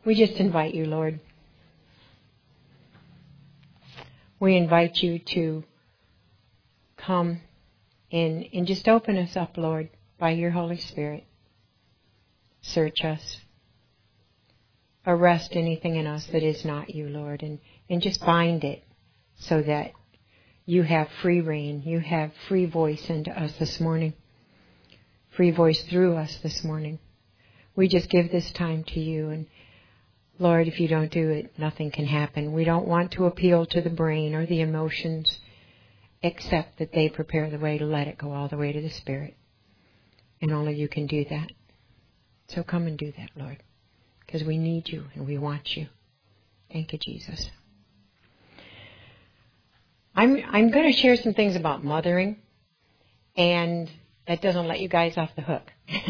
We just invite you, Lord. We invite you to come and just open us up, Lord, by your Holy Spirit. Search us. Arrest anything in us that is not you, Lord, and just bind it so that you have free reign. You have free voice into us this morning. Free voice through us this morning. We just give this time to you, and Lord, if you don't do it, nothing can happen. We don't want to appeal to the brain or the emotions, except that they prepare the way to let it go all the way to the Spirit. And only you can do that. So come and do that, Lord, because we need you and we want you. Thank you, Jesus. I'm going to share some things about mothering, and that doesn't let you guys off the hook.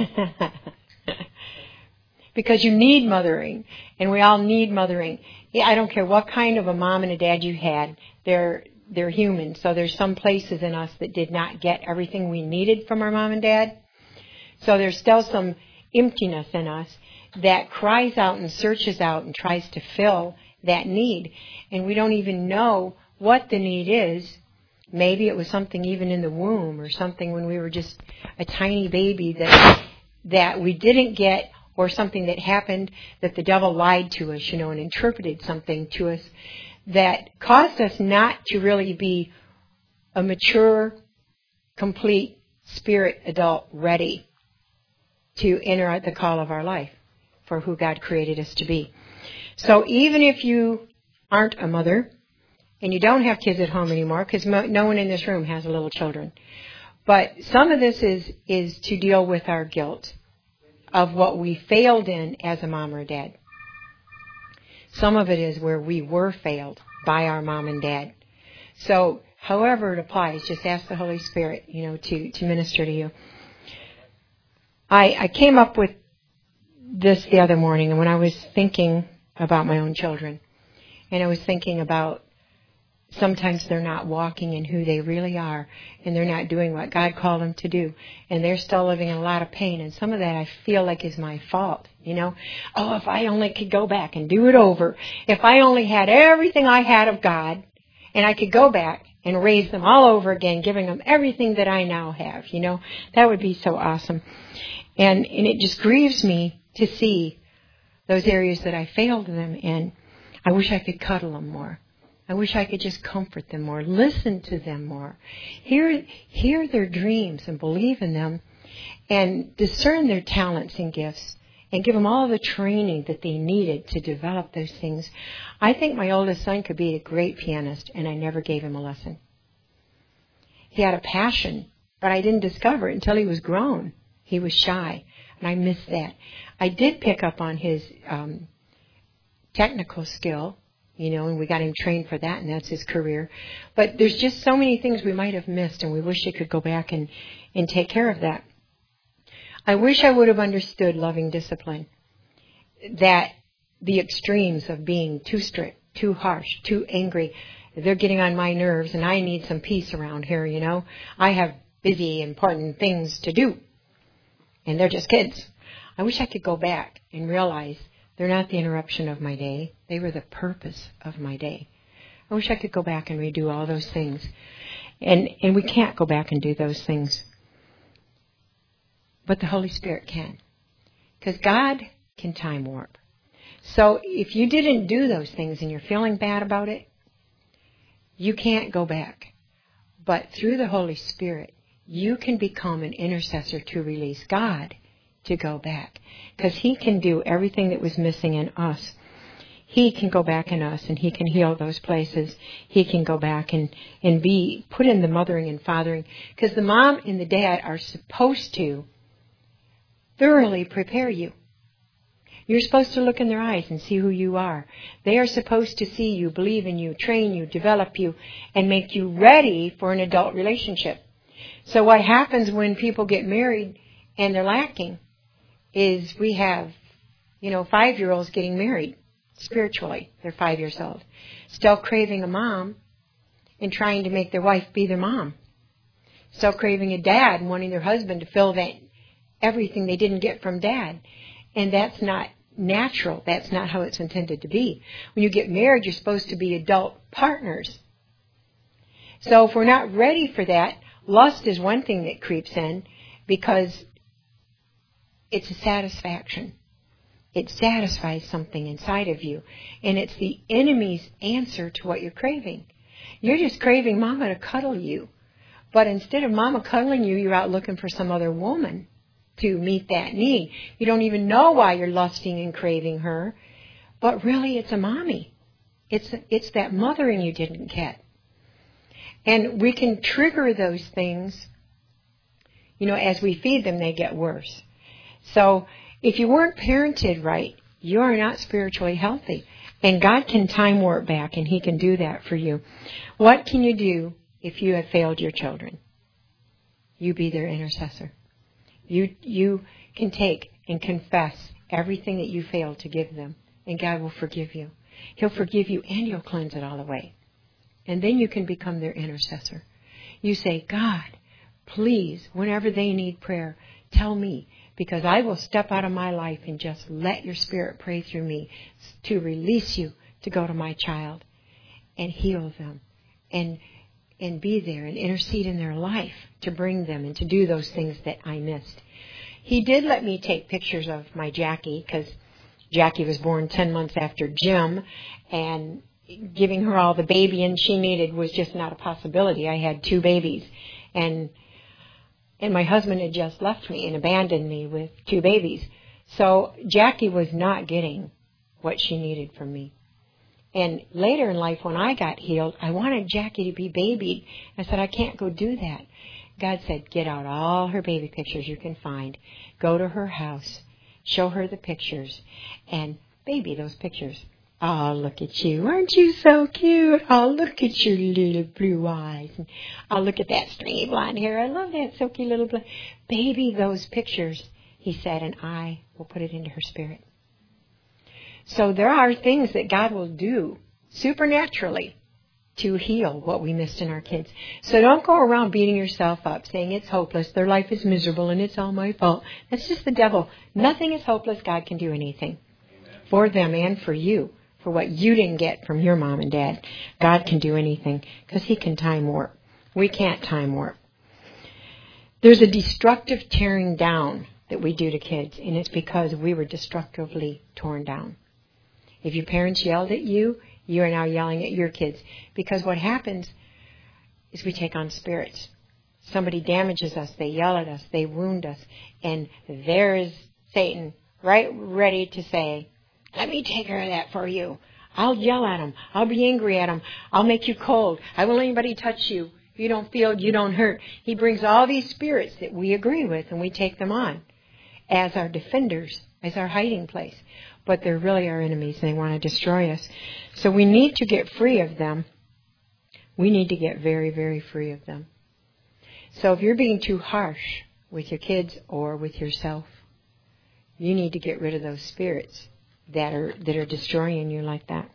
Because you need mothering, and we all need mothering. Yeah, I don't care what kind of a mom and a dad you had. They're human, so there's some places in us that did not get everything we needed from our mom and dad. So there's still some emptiness in us that cries out and searches out and tries to fill that need. And we don't even know what the need is. Maybe it was something even in the womb, or something when we were just a tiny baby that we didn't get, or something that happened that the devil lied to us, and interpreted something to us that caused us not to really be a mature, complete spirit adult ready to enter the call of our life for who God created us to be. So even if you aren't a mother and you don't have kids at home anymore, because no one in this room has little children, but some of this is to deal with our guilt of what we failed in as a mom or dad. Some of it is where we were failed by our mom and dad. So however it applies, just ask the Holy Spirit, to minister to you. I came up with this the other morning, and when I was thinking about my own children, and I was thinking about sometimes they're not walking in who they really are, and they're not doing what God called them to do, and they're still living in a lot of pain, and some of that I feel like is my fault, Oh, if I only could go back and do it over. If I only had everything I had of God, and I could go back and raise them all over again, giving them everything that I now have, that would be so awesome. And it just grieves me to see those areas that I failed them in. I wish I could cuddle them more. I wish I could just comfort them more, listen to them more, hear their dreams and believe in them, and discern their talents and gifts, and give them all the training that they needed to develop those things. I think my oldest son could be a great pianist, and I never gave him a lesson. He had a passion, but I didn't discover it until he was grown. He was shy, and I missed that. I did pick up on his technical skill, and we got him trained for that, and that's his career. But there's just so many things we might have missed, and we wish he could go back and take care of that. I wish I would have understood loving discipline, that the extremes of being too strict, too harsh, too angry, they're getting on my nerves, and I need some peace around here, I have busy, important things to do, and they're just kids. I wish I could go back and realize they're not the interruption of my day. They were the purpose of my day. I wish I could go back and redo all those things. And we can't go back and do those things. But the Holy Spirit can. Because God can time warp. So if you didn't do those things and you're feeling bad about it, you can't go back. But through the Holy Spirit, you can become an intercessor to release God to go back. Because He can do everything that was missing in us. He can go back in us, and He can heal those places. He can go back and be put in the mothering and fathering. Because the mom and the dad are supposed to thoroughly prepare you. You're supposed to look in their eyes and see who you are. They are supposed to see you, believe in you, train you, develop you, and make you ready for an adult relationship. So what happens when people get married and they're lacking is we have, 5-year-olds getting married spiritually. They're 5 years old. Still craving a mom and trying to make their wife be their mom. Still craving a dad and wanting their husband to fill that everything they didn't get from dad. And that's not natural. That's not how it's intended to be. When you get married, you're supposed to be adult partners. So if we're not ready for that, lust is one thing that creeps in because it's a satisfaction. It satisfies something inside of you. And it's the enemy's answer to what you're craving. You're just craving Mama to cuddle you. But instead of Mama cuddling you, you're out looking for some other woman to meet that need. You don't even know why you're lusting and craving her. But really, it's a mommy. It's that mothering you didn't get. And we can trigger those things. You know, as we feed them, they get worse. So if you weren't parented right, you are not spiritually healthy. And God can time warp back, and He can do that for you. What can you do if you have failed your children? You be their intercessor. You can take and confess everything that you failed to give them, and God will forgive you. He'll forgive you, and He'll cleanse it all away. And then you can become their intercessor. You say, God, please, whenever they need prayer, tell me, because I will step out of my life and just let your Spirit pray through me to release you to go to my child and heal them and be there and intercede in their life to bring them and to do those things that I missed. He did let me take pictures of my Jackie, because Jackie was born 10 months after Jim, and giving her all the babying she needed was just not a possibility. I had 2 babies, and my husband had just left me and abandoned me with 2 babies. So Jackie was not getting what she needed from me. And later in life, when I got healed, I wanted Jackie to be babied. I said, I can't go do that. God said, get out all her baby pictures you can find. Go to her house. Show her the pictures. And baby those pictures. Oh, look at you. Aren't you so cute? Oh, look at your little blue eyes. And oh, look at that stringy blonde hair. I love that silky little blonde. Baby those pictures, He said, and I will put it into her spirit. So there are things that God will do supernaturally to heal what we missed in our kids. So don't go around beating yourself up, saying it's hopeless, their life is miserable, and it's all my fault. That's just the devil. Nothing is hopeless. God can do anything for them and for you, for what you didn't get from your mom and dad. God can do anything because He can time warp. We can't time warp. There's a destructive tearing down that we do to kids, and it's because we were destructively torn down. If your parents yelled at you, you are now yelling at your kids. Because what happens is we take on spirits. Somebody damages us, they yell at us, they wound us, and there is Satan right ready to say, let me take care of that for you. I'll yell at him. I'll be angry at him. I'll make you cold. I won't let anybody touch you. If you don't feel, you don't hurt. He brings all these spirits that we agree with, and we take them on as our defenders, as our hiding place. But they're really our enemies, and they want to destroy us. So we need to get free of them. We need to get very, very free of them. So if you're being too harsh with your kids or with yourself, you need to get rid of those spirits that are destroying you like that.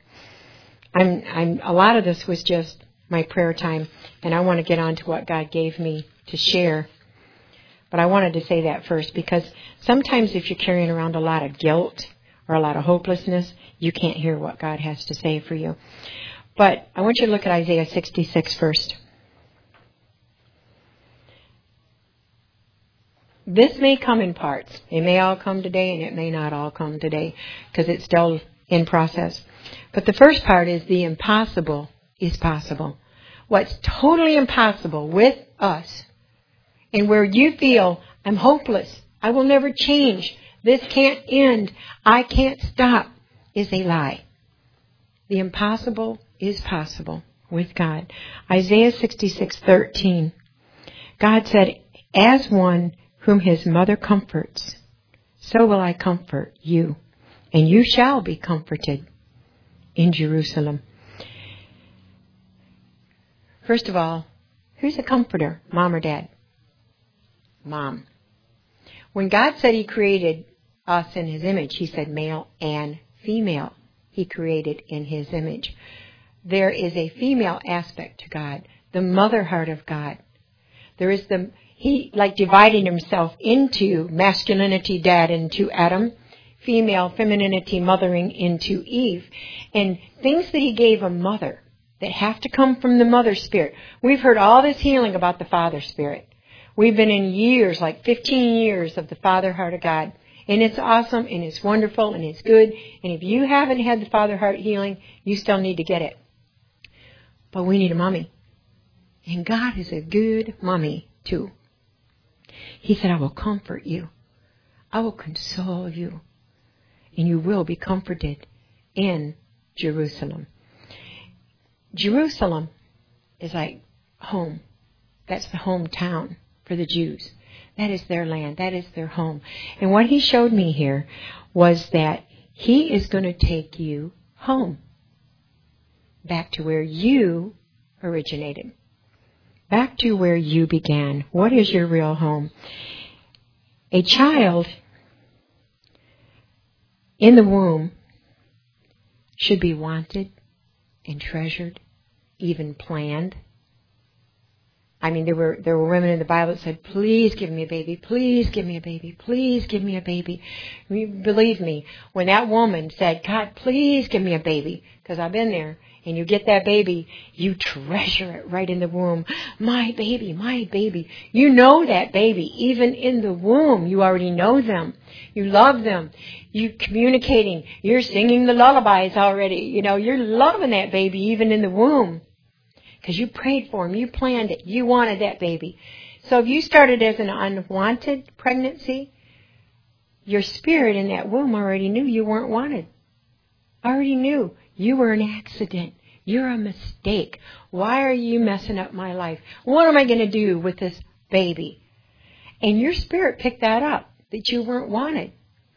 A lot of this was just my prayer time, and I want to get on to what God gave me to share. But I wanted to say that first, because sometimes if you're carrying around a lot of guilt or a lot of hopelessness, you can't hear what God has to say for you. But I want you to look at Isaiah 66 first. This may come in parts. It may all come today, and it may not all come today, because it's still in process. But the first part is the impossible is possible. What's totally impossible with us, and where you feel, I'm hopeless, I will never change, this can't end, I can't stop, is a lie. The impossible is possible with God. Isaiah 66:13. God said, as one whom his mother comforts, so will I comfort you, and you shall be comforted in Jerusalem. First of all, who's a comforter, mom or dad? Mom. When God said He created us in His image, He said male and female. He created in His image. There is a female aspect to God, the mother heart of God. There is He, like dividing Himself into masculinity, dad, into Adam, female femininity mothering into Eve. And things that he gave a mother that have to come from the mother spirit. We've heard all this healing about the father spirit. We've been in years, like 15 years of the Father Heart of God. And it's awesome, and it's wonderful, and it's good. And if you haven't had the Father Heart healing, you still need to get it. But we need a mommy. And God is a good mommy, too. He said, I will comfort you. I will console you. And you will be comforted in Jerusalem. Jerusalem is like home. That's the hometown for the Jews. That is their land. That is their home. And what he showed me here was that he is going to take you home. Back to where you originated. Back to where you began. What is your real home? A child in the womb should be wanted and treasured, even planned. I mean, there were women in the Bible that said, please give me a baby, please give me a baby, please give me a baby. Believe me, when that woman said, God, please give me a baby, because I've been there, and you get that baby, you treasure it right in the womb. My baby, my baby. You know that baby, even in the womb. You already know them. You love them. You're communicating. You're singing the lullabies already. You know, you're loving that baby even in the womb. Because you prayed for him, you planned it, you wanted that baby. So if you started as an unwanted pregnancy, your spirit in that womb already knew you weren't wanted. Already knew you were an accident. You're a mistake. Why are you messing up my life? What am I going to do with this baby? And your spirit picked that up, that you weren't wanted.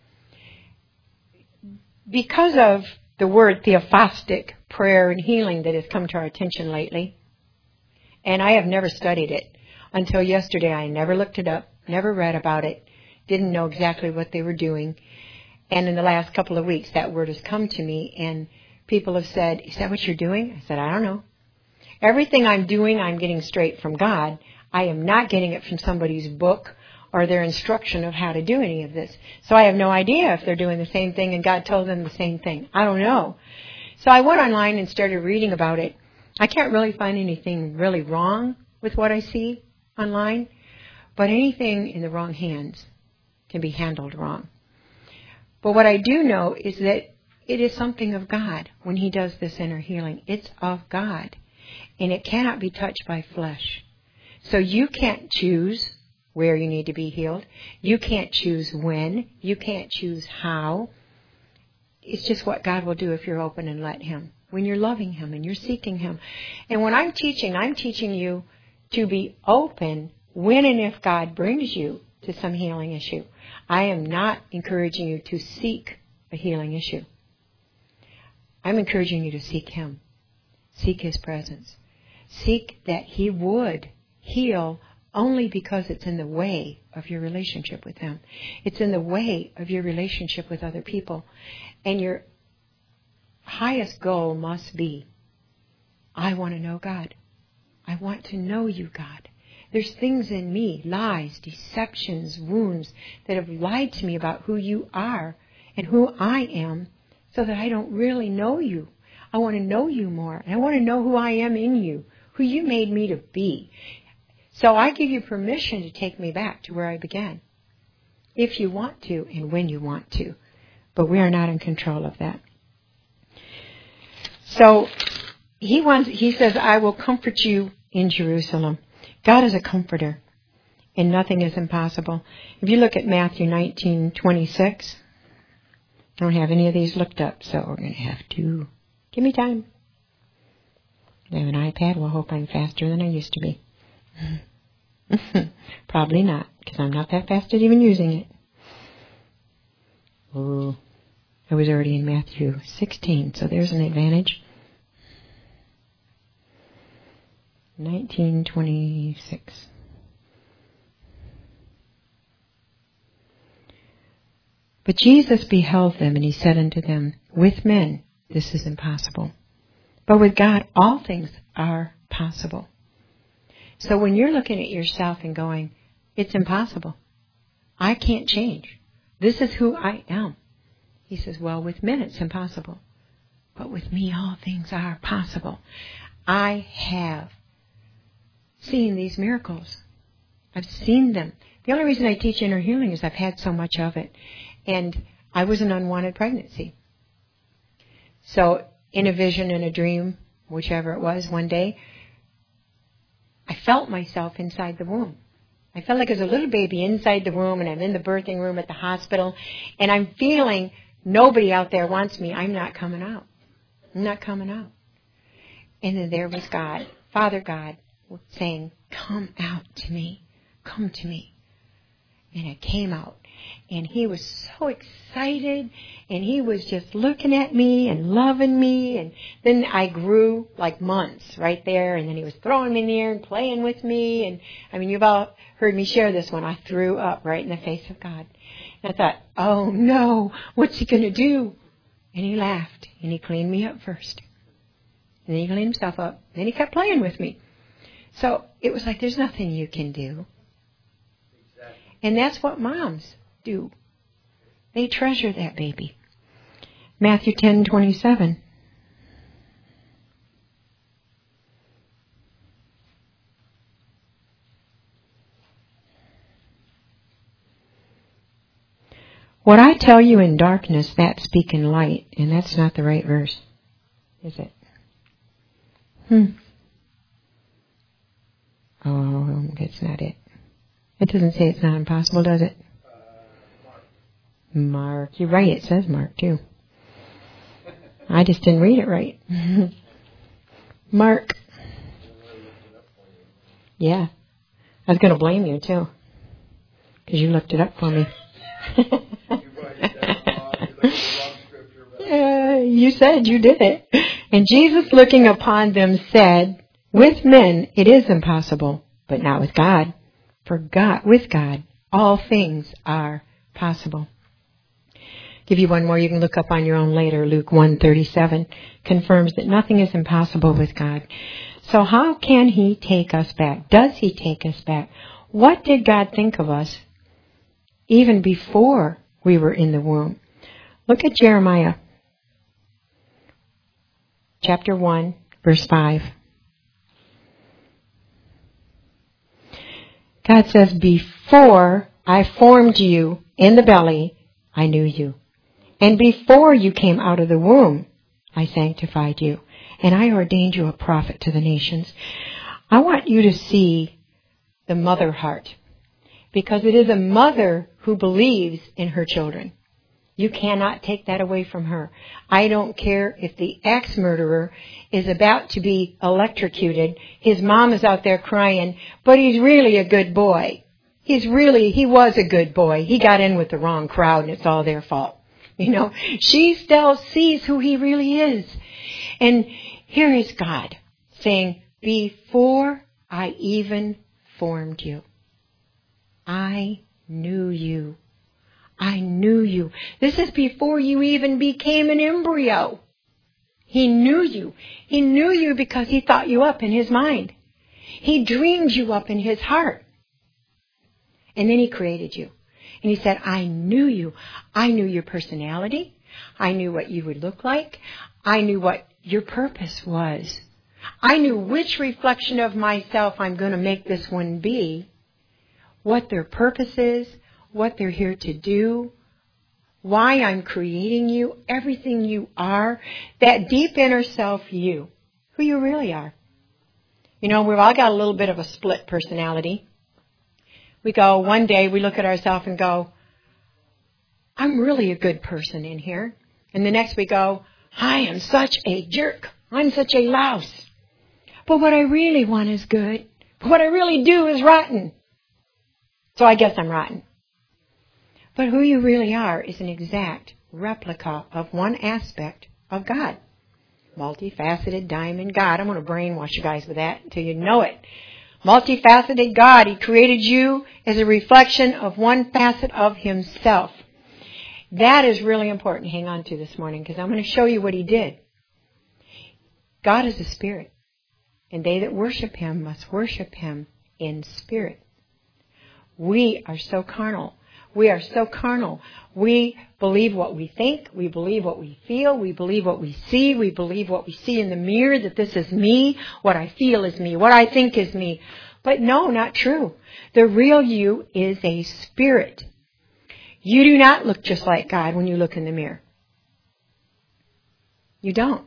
Because of the word theophostic prayer and healing that has come to our attention lately. And I have never studied it. Until yesterday, I never looked it up, never read about it, didn't know exactly what they were doing. And in the last couple of weeks, that word has come to me, and people have said, is that what you're doing? I said, I don't know. Everything I'm doing, I'm getting straight from God. I am not getting it from somebody's book or their instruction of how to do any of this. So I have no idea if they're doing the same thing and God told them the same thing. I don't know. So I went online and started reading about it. I can't really find anything really wrong with what I see online, but anything in the wrong hands can be handled wrong. But what I do know is that it is something of God when he does this inner healing. It's of God, and it cannot be touched by flesh. So you can't choose where you need to be healed. You can't choose when. You can't choose how. It's just what God will do if you're open and let him. When you're loving him and you're seeking him. And when I'm teaching you to be open when and if God brings you to some healing issue. I am not encouraging you to seek a healing issue. I'm encouraging you to seek him. Seek his presence. Seek that he would heal only because it's in the way of your relationship with him. It's in the way of your relationship with other people. And your highest goal must be, I want to know God. I want to know you, God. There's things in me, lies, deceptions, wounds, that have lied to me about who you are and who I am, so that I don't really know you. I want to know you more. And I want to know who I am in you, who you made me to be. So I give you permission to take me back to where I began, if you want to and when you want to. But we are not in control of that. So he says, I will comfort you in Jerusalem. God is a comforter, and nothing is impossible. If you look at Matthew 19:26, I don't have any of these looked up, so we're going to have to give me time. I have an iPad. We'll hope I'm faster than I used to be. Probably not, because I'm not that fast at even using it. Oh, I was already in Matthew 16, so there's an advantage. 19:26. But Jesus beheld them, and he said unto them, with men this is impossible, but with God all things are possible. So when you're looking at yourself and going, it's impossible, I can't change, this is who I am, He says, well, with men it's impossible. But with me all things are possible. I have seen these miracles. I've seen them. The only reason I teach inner healing is I've had so much of it. And I was an unwanted pregnancy. So in a vision, in a dream, whichever it was, one day, I felt myself inside the womb. I felt like I was a little baby inside the womb, and I'm in the birthing room at the hospital, and I'm feeling nobody out there wants me. I'm not coming out. I'm not coming out. And then there was God, Father God, saying, come out to me. Come to me. And I came out. And he was so excited, and he was just looking at me and loving me. And then I grew like months right there, and then he was throwing me in the air and playing with me. And I mean, you've all heard me share this one. I threw up right in the face of God. And I thought, oh no, what's he going to do? And he laughed, and he cleaned me up first. And then he cleaned himself up. Then he kept playing with me. So it was like, there's nothing you can do. And that's what moms do. They treasure that baby. Matthew 10:27. What I tell you in darkness, that speak in light. And that's not the right verse, is it? Oh, that's not it. It doesn't say it's not impossible, does it? Mark. You're right, it says Mark, too. I just didn't read it right. Mark. Yeah. I was going to blame you, too. Because you looked it up for me. You said you did it. And Jesus, looking upon them, said, with men it is impossible, but not with God. For God, with God, all things are possible. Give you one more you can look up on your own later. Luke 1:37 confirms that nothing is impossible with God. So how can he take us back? Does he take us back? What did God think of us even before we were in the womb? Look at Jeremiah chapter 1, verse 5. God says, before I formed you in the belly, I knew you. And before you came out of the womb, I sanctified you. And I ordained you a prophet to the nations. I want you to see the mother heart. Because it is a mother who believes in her children. You cannot take that away from her. I don't care if the ex-murderer is about to be electrocuted. His mom is out there crying, but he's really a good boy. He was a good boy. He got in with the wrong crowd and it's all their fault. You know, she still sees who he really is. And here is God saying, before I even formed you, I knew you. I knew you. This is before you even became an embryo. He knew you. He knew you because he thought you up in his mind. He dreamed you up in his heart. And then he created you. And he said, I knew you. I knew your personality. I knew what you would look like. I knew what your purpose was. I knew which reflection of myself I'm going to make this one be, what their purpose is, what they're here to do, why I'm creating you, everything you are, that deep inner self you, who you really are. You know, we've all got a little bit of a split personality. We go, one day we look at ourselves and go, I'm really a good person in here. And the next we go, I am such a jerk. I'm such a louse. But what I really want is good. But what I really do is rotten. So I guess I'm rotten. But who you really are is an exact replica of one aspect of God. Multifaceted diamond God. I'm going to brainwash you guys with that until you know it. Multifaceted God. He created you as a reflection of one facet of himself. That is really important to hang on to this morning because I'm going to show you what he did. God is a spirit, and they that worship him must worship him in spirit. We are so carnal. We are so carnal. We believe what we think. We believe what we feel. We believe what we see. We believe what we see in the mirror, that this is me. What I feel is me. What I think is me. But no, not true. The real you is a spirit. You do not look just like God when you look in the mirror. You don't.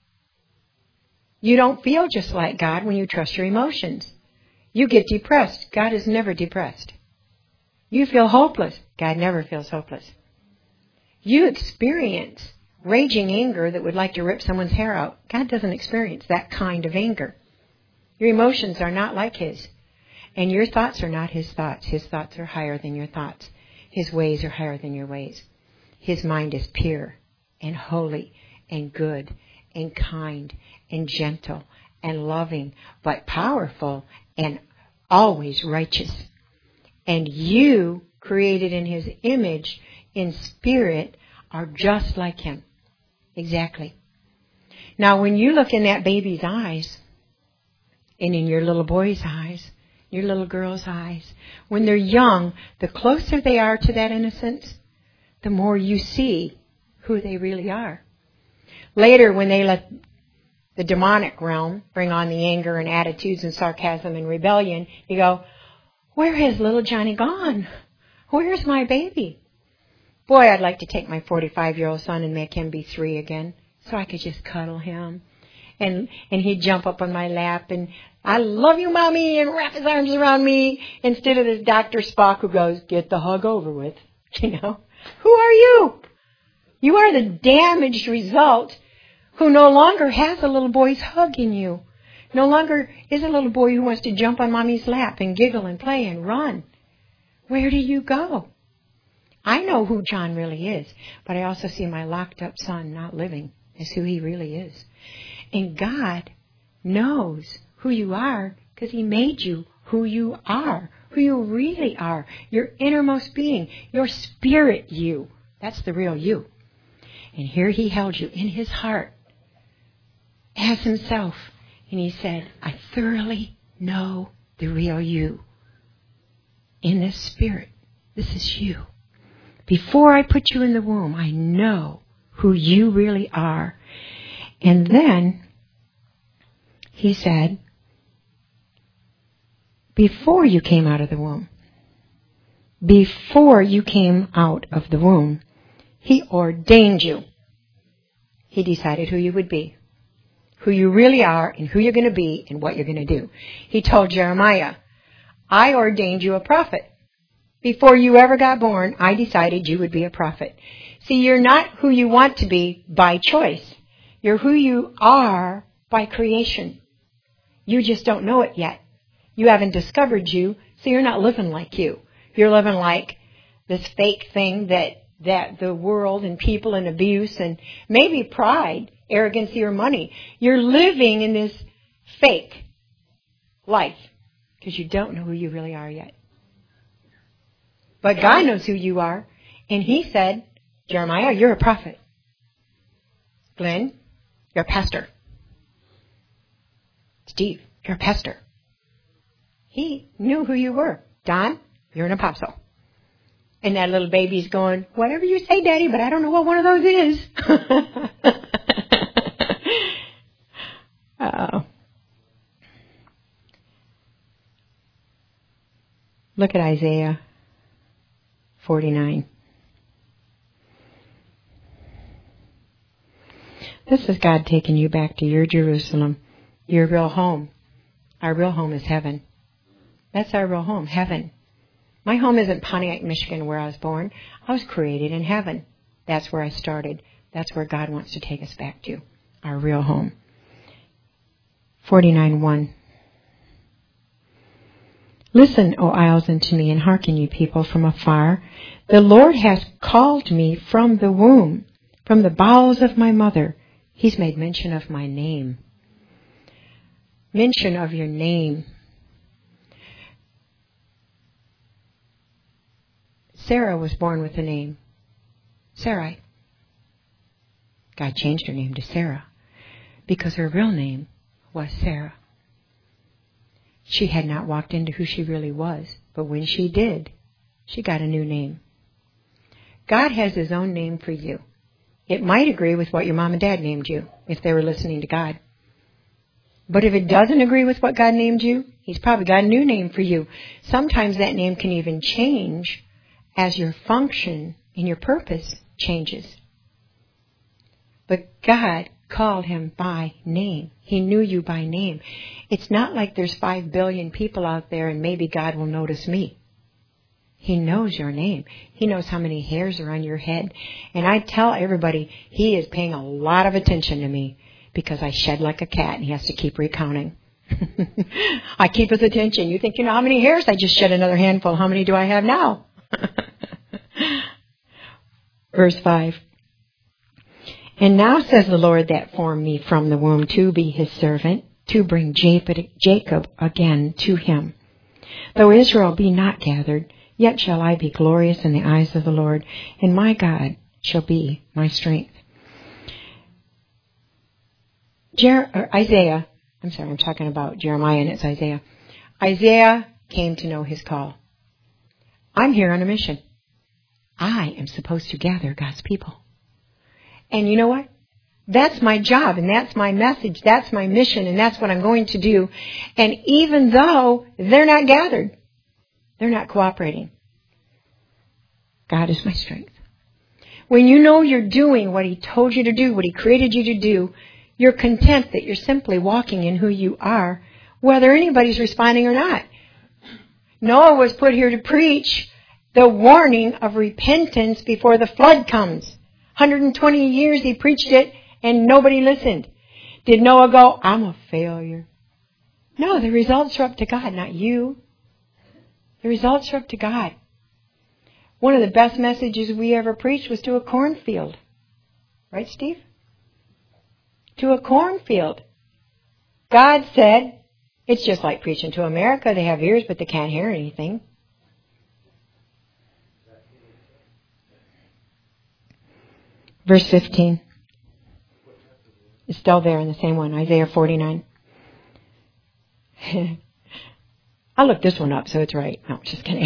You don't feel just like God when you trust your emotions. You get depressed. God is never depressed. You feel hopeless. God never feels hopeless. You experience raging anger that would like to rip someone's hair out. God doesn't experience that kind of anger. Your emotions are not like His. And your thoughts are not His thoughts. His thoughts are higher than your thoughts. His ways are higher than your ways. His mind is pure and holy and good and kind and gentle and loving, but powerful and always righteous. And you, created in His image, in spirit, are just like Him. Exactly. Now, when you look in that baby's eyes, and in your little boy's eyes, your little girl's eyes, when they're young, the closer they are to that innocence, the more you see who they really are. Later, when they let the demonic realm bring on the anger and attitudes and sarcasm and rebellion, you go, where has little Johnny gone? Where's my baby? Boy, I'd like to take my 45-year-old son and make him be 3 again, so I could just cuddle him. And he'd jump up on my lap and, I love you, Mommy, and wrap his arms around me, instead of this Dr. Spock who goes, get the hug over with. You know? Who are you? You are the damaged result who no longer has a little boy's hug in you. No longer is a little boy who wants to jump on Mommy's lap and giggle and play and run. Where do you go? I know who John really is, but I also see my locked up son not living as who he really is. And God knows who you are because He made you who you are, who you really are, your innermost being, your spirit you. That's the real you. And here He held you in His heart as Himself. And He said, I thoroughly know the real you. In this spirit, this is you. Before I put you in the womb, I know who you really are. And then He said, before you came out of the womb, He ordained you. He decided who you would be, who you really are, and who you're going to be, and what you're going to do. He told Jeremiah, I ordained you a prophet. Before you ever got born, I decided you would be a prophet. See, you're not who you want to be by choice. You're who you are by creation. You just don't know it yet. You haven't discovered you, so you're not living like you. You're living like this fake thing that the world and people and abuse and maybe pride, arrogancy, or money. You're living in this fake life because you don't know who you really are yet. But God knows who you are, and He said, Jeremiah, you're a prophet. Glenn, you're a pastor. Steve, you're a pastor. He knew who you were. Don, you're an apostle. And that little baby's going, whatever you say, Daddy, but I don't know what one of those is. Uh-oh. Look at Isaiah 49. This is God taking you back to your Jerusalem, your real home. Our real home is heaven. That's our real home, heaven. My home isn't Pontiac, Michigan, where I was born. I was created in heaven. That's where I started. That's where God wants to take us back to, our real home. 49:1. Listen, O isles, unto me, and hearken, you people from afar. The Lord has called me from the womb, from the bowels of my mother. He's made mention of my name. Mention of your name. Sarah was born with the name Sarai. God changed her name to Sarah because her real name was Sarah. She had not walked into who she really was, but when she did, she got a new name. God has His own name for you. It might agree with what your mom and dad named you if they were listening to God. But if it doesn't agree with what God named you, He's probably got a new name for you. Sometimes that name can even change as your function and your purpose changes. But God called him by name. He knew you by name. It's not like there's 5 billion people out there and maybe God will notice me. He knows your name. He knows how many hairs are on your head. And I tell everybody, He is paying a lot of attention to me because I shed like a cat and He has to keep recounting. I keep His attention. You think you know how many hairs? I just shed another handful. How many do I have now? Verse 5. And now says the Lord that formed me from the womb to be His servant, to bring Jacob again to Him. Though Israel be not gathered, yet shall I be glorious in the eyes of the Lord, and my God shall be my strength. Isaiah, I'm talking about Jeremiah and it's Isaiah. Isaiah came to know his call. I'm here on a mission. I am supposed to gather God's people. And you know what? That's my job and that's my message. That's my mission and that's what I'm going to do. And even though they're not gathered, they're not cooperating, God is my strength. When you know you're doing what He told you to do, what He created you to do, you're content that you're simply walking in who you are, whether anybody's responding or not. Noah was put here to preach the warning of repentance before the flood comes. 120 years he preached it and nobody listened. Did Noah go, I'm a failure? No, the results are up to God, not you. The results are up to God. One of the best messages we ever preached was to a cornfield. Right, Steve? To a cornfield. God said, it's just like preaching to America. They have ears, but they can't hear anything. Verse 15. It's still there in the same one, Isaiah 49. I looked this one up, so it's right. No, just kidding.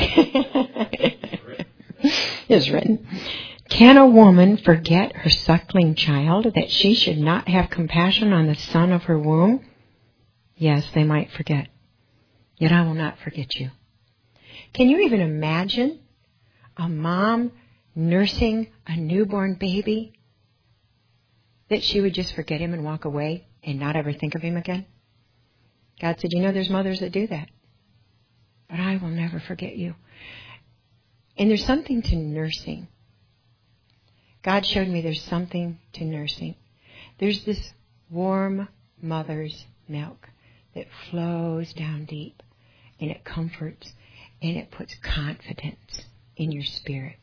It's written. Can a woman forget her suckling child, that she should not have compassion on the son of her womb? Yes, they might forget. Yet I will not forget you. Can you even imagine a mom nursing a newborn baby, that she would just forget him and walk away and not ever think of him again? God said, you know, there's mothers that do that. But I will never forget you. And there's something to nursing. God showed me there's something to nursing. There's this warm mother's milk that flows down deep, and it comforts, and it puts confidence in your spirit.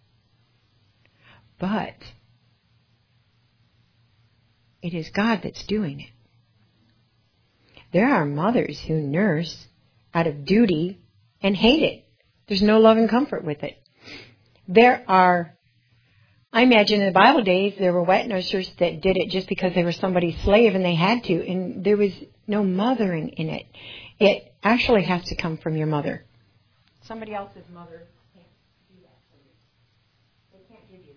But it is God that's doing it. There are mothers who nurse out of duty and hate it. There's no love and comfort with it. I imagine in the Bible days, there were wet nursers that did it just because they were somebody's slave and they had to, and there was no mothering in it. It actually has to come from your mother. Somebody else's mother can't do that for you. They can't give you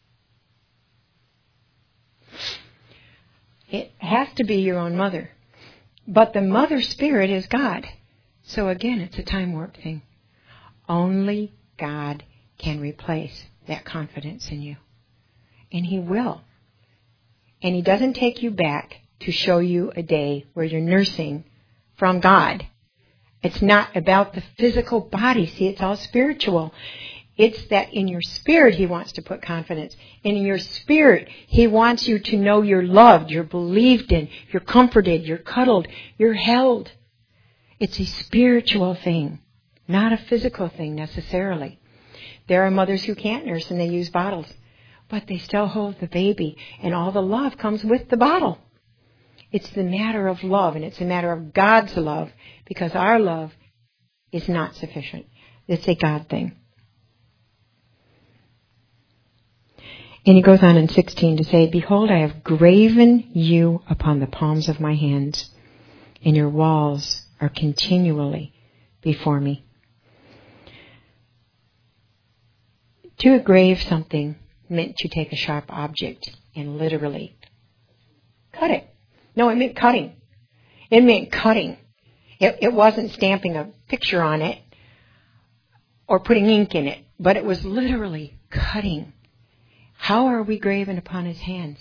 that. It has to be your own mother. But the mother spirit is God. So again, it's a time warp thing. Only God can replace that confidence in you. And He will. And He doesn't take you back to show you a day where you're nursing from God. It's not about the physical body. See, it's all spiritual. It's that in your spirit He wants to put confidence. And in your spirit, He wants you to know you're loved, you're believed in, you're comforted, you're cuddled, you're held. It's a spiritual thing, not a physical thing necessarily. There are mothers who can't nurse and they use bottles, but they still hold the baby, and all the love comes with the bottle. It's the matter of love, and it's a matter of God's love, because our love is not sufficient. It's a God thing. And he goes on in 16 to say, Behold, I have graven you upon the palms of my hands, and your walls are continually before me. To engrave something meant to take a sharp object and literally cut it. No, it meant cutting. It meant cutting. It wasn't stamping a picture on it or putting ink in it, but it was literally cutting. How are we graven upon his hands?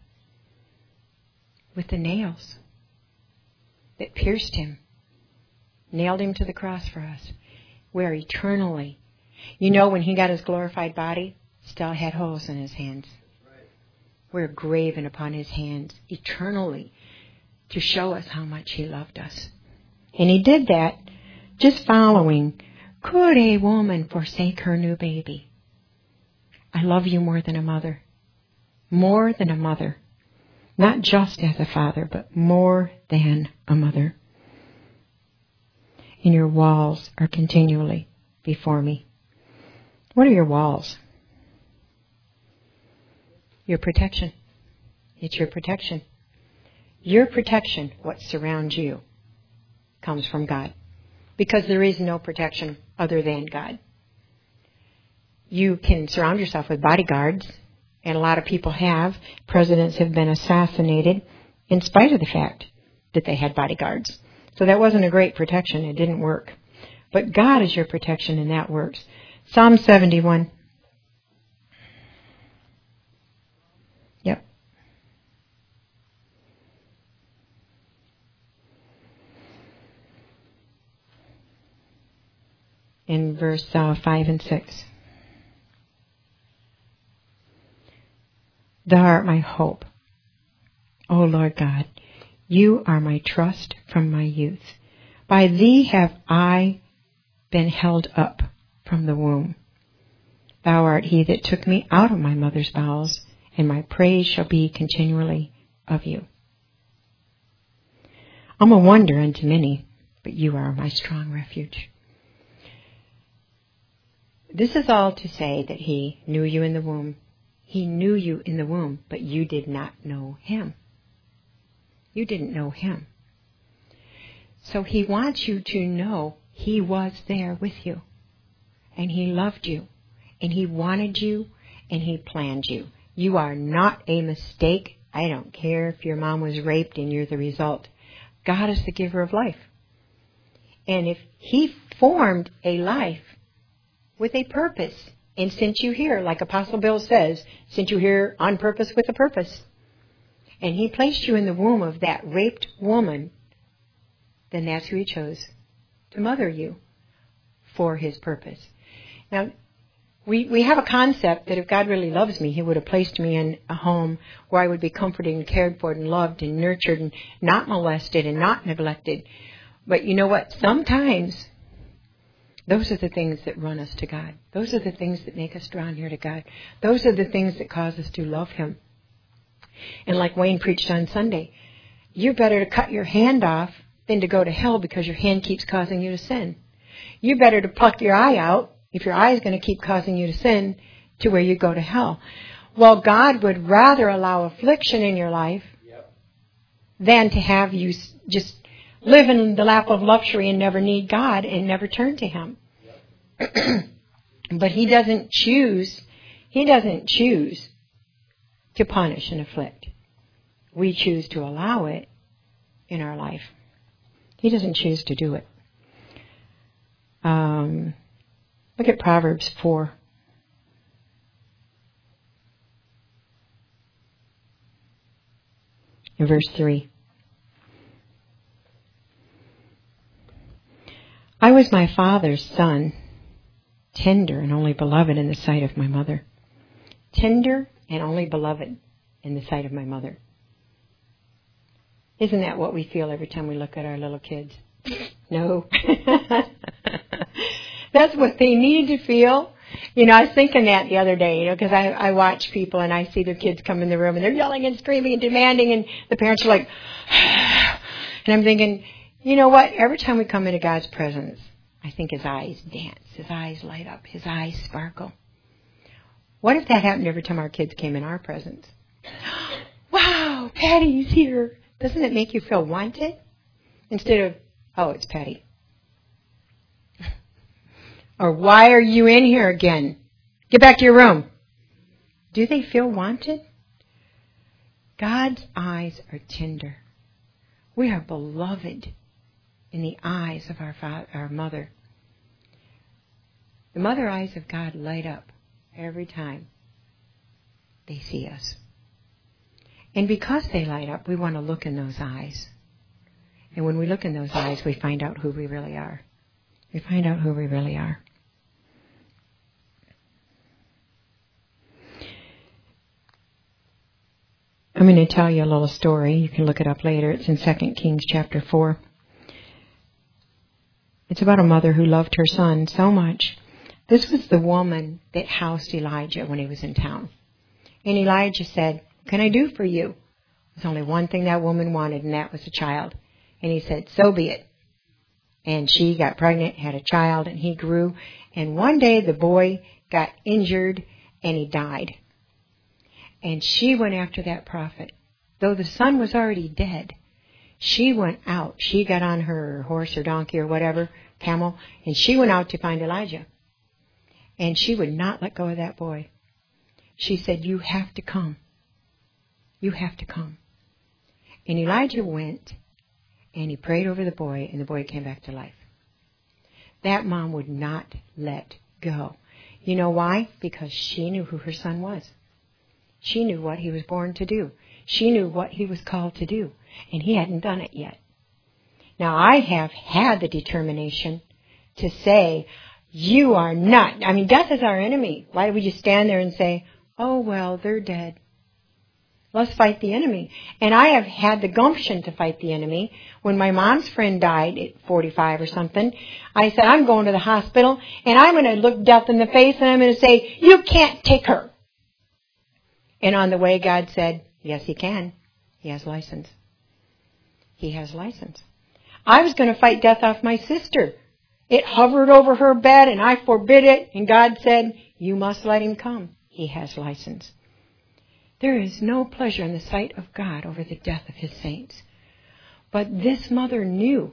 With the nails that pierced him, nailed him to the cross for us. Where eternally, you know, when he got his glorified body, still had holes in his hands. We're graven upon his hands eternally to show us how much he loved us. And he did that just following, could a woman forsake her new baby? I love you more than a mother. More than a mother. Not just as a father, but more than a mother. And your walls are continually before me. What are your walls? Your protection. It's your protection. Your protection, what surrounds you, comes from God. Because there is no protection other than God. You can surround yourself with bodyguards, and a lot of people have. Presidents have been assassinated in spite of the fact that they had bodyguards. So that wasn't a great protection. It didn't work. But God is your protection, and that works. Psalm 71. Yep. In verse 5 and 6. Thou art my hope, O Lord God. You are my trust from my youth. By thee have I been held up from the womb. Thou art he that took me out of my mother's bowels, and my praise shall be continually of you. I'm a wonder unto many, but you are my strong refuge. This is all to say that he knew you in the womb. He knew you in the womb, but you did not know him. You didn't know him. So he wants you to know he was there with you. And he loved you. And he wanted you. And he planned you. You are not a mistake. I don't care if your mom was raped and you're the result. God is the giver of life. And if he formed a life with a purpose and sent you here, like Apostle Bill says, sent you here on purpose with a purpose, and he placed you in the womb of that raped woman, then that's who he chose to mother you for his purpose. Now, we have a concept that if God really loves me, he would have placed me in a home where I would be comforted and cared for and loved and nurtured and not molested and not neglected. But you know what? Sometimes those are the things that run us to God. Those are the things that make us drawn near to God. Those are the things that cause us to love him. And like Wayne preached on Sunday, you're better to cut your hand off than to go to hell because your hand keeps causing you to sin. You're better to pluck your eye out if your eye is going to keep causing you to sin to where you go to hell. Well, God would rather allow affliction in your life than to have you just live in the lap of luxury and never need God and never turn to him. But he doesn't choose to punish and afflict. We choose to allow it in our life. He doesn't choose to do it. Look at Proverbs 4. In verse 3. I was my father's son, tender and only beloved in the sight of my mother. Tender and only beloved in the sight of my mother. Isn't that what we feel every time we look at our little kids? No. That's what they need to feel. You know, I was thinking that the other day, because I watch people and I see their kids come in the room and they're yelling and screaming and demanding and the parents are like, and I'm thinking, you know what? Every time we come into God's presence, I think his eyes dance, his eyes light up, his eyes sparkle. What if that happened every time our kids came in our presence? Wow, Patty's here. Doesn't it make you feel wanted? Instead of, oh, it's Patty. Or why are you in here again? Get back to your room. Do they feel wanted? God's eyes are tender. We are beloved in the eyes of our mother. The mother eyes of God light up every time they see us. And because they light up, we want to look in those eyes. And when we look in those eyes, we find out who we really are. We find out who we really are. I'm going to tell you a little story. You can look it up later. It's in 2 Kings chapter 4. It's about a mother who loved her son so much. This was the woman that housed Elijah when he was in town. And Elijah said, "What can I do for you?" There's only one thing that woman wanted, and that was a child. And he said, "So be it." And she got pregnant, had a child, and he grew. And one day the boy got injured and he died. And she went after that prophet. Though the son was already dead, she went out. She got on her horse or donkey or whatever, camel, and she went out to find Elijah. And she would not let go of that boy. She said, "You have to come. You have to come." And Elijah went, and he prayed over the boy, and the boy came back to life. That mom would not let go. You know why? Because she knew who her son was. She knew what he was born to do. She knew what he was called to do, and he hadn't done it yet. Now, I have had the determination to say, you are not. I mean, death is our enemy. Why do we just stand there and say, "Oh, well, they're dead"? Let's fight the enemy. And I have had the gumption to fight the enemy. When my mom's friend died at 45 or something, I said, "I'm going to the hospital, and I'm going to look death in the face, and I'm going to say, 'You can't take her.'" And on the way, God said, "Yes, he can. He has license. He has license." I was going to fight death off my sister. It hovered over her bed, and I forbid it. And God said, "You must let him come. He has license." There is no pleasure in the sight of God over the death of his saints. But this mother knew.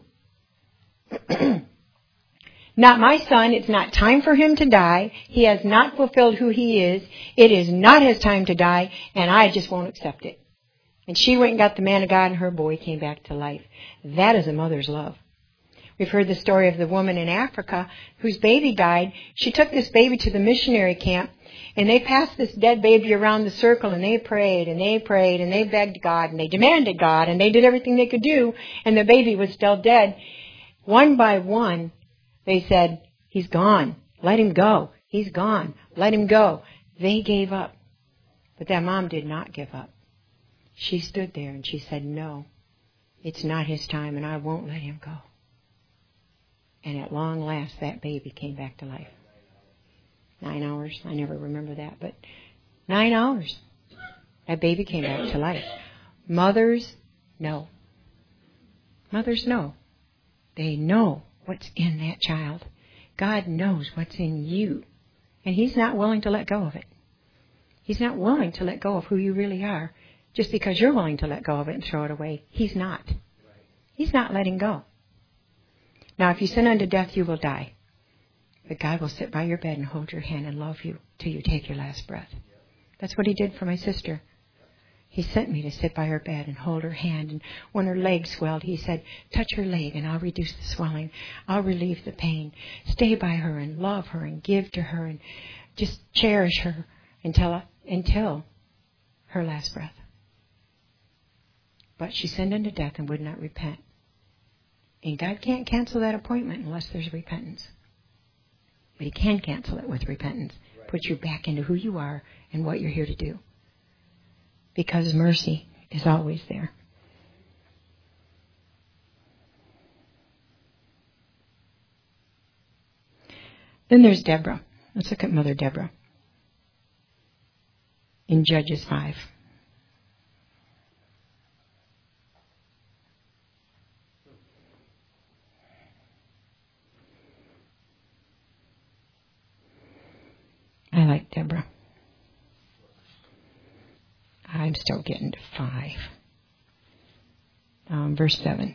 Not my son. It's not time for him to die. He has not fulfilled who he is. It is not his time to die, and I just won't accept it. And she went and got the man of God, and her boy came back to life. That is a mother's love. We've heard the story of the woman in Africa whose baby died. She took this baby to the missionary camp, and they passed this dead baby around the circle, and they prayed, and they prayed, and they begged God, and they demanded God, and they did everything they could do, and the baby was still dead. One by one, they said, "He's gone. Let him go. He's gone. Let him go." They gave up. But that mom did not give up. She stood there and she said, "No, it's not his time, and I won't let him go." And at long last, that baby came back to life. 9 hours. I never remember that, but 9 hours. That baby came back to life. Mothers know. Mothers know. They know what's in that child. God knows what's in you. And he's not willing to let go of it. He's not willing to let go of who you really are just because you're willing to let go of it and throw it away. He's not. He's not letting go. Now, if you sin unto death, you will die. But God will sit by your bed and hold your hand and love you till you take your last breath. That's what he did for my sister. He sent me to sit by her bed and hold her hand. And when her leg swelled, he said, "Touch her leg and I'll reduce the swelling. I'll relieve the pain. Stay by her and love her and give to her and just cherish her until her last breath." But she sinned unto death and would not repent. And God can't cancel that appointment unless there's repentance. But he can cancel it with repentance. Put you back into who you are and what you're here to do. Because mercy is always there. Then there's Deborah. Let's look at Mother Deborah in Judges 5. I like Deborah. I'm still getting to 5. Verse 7.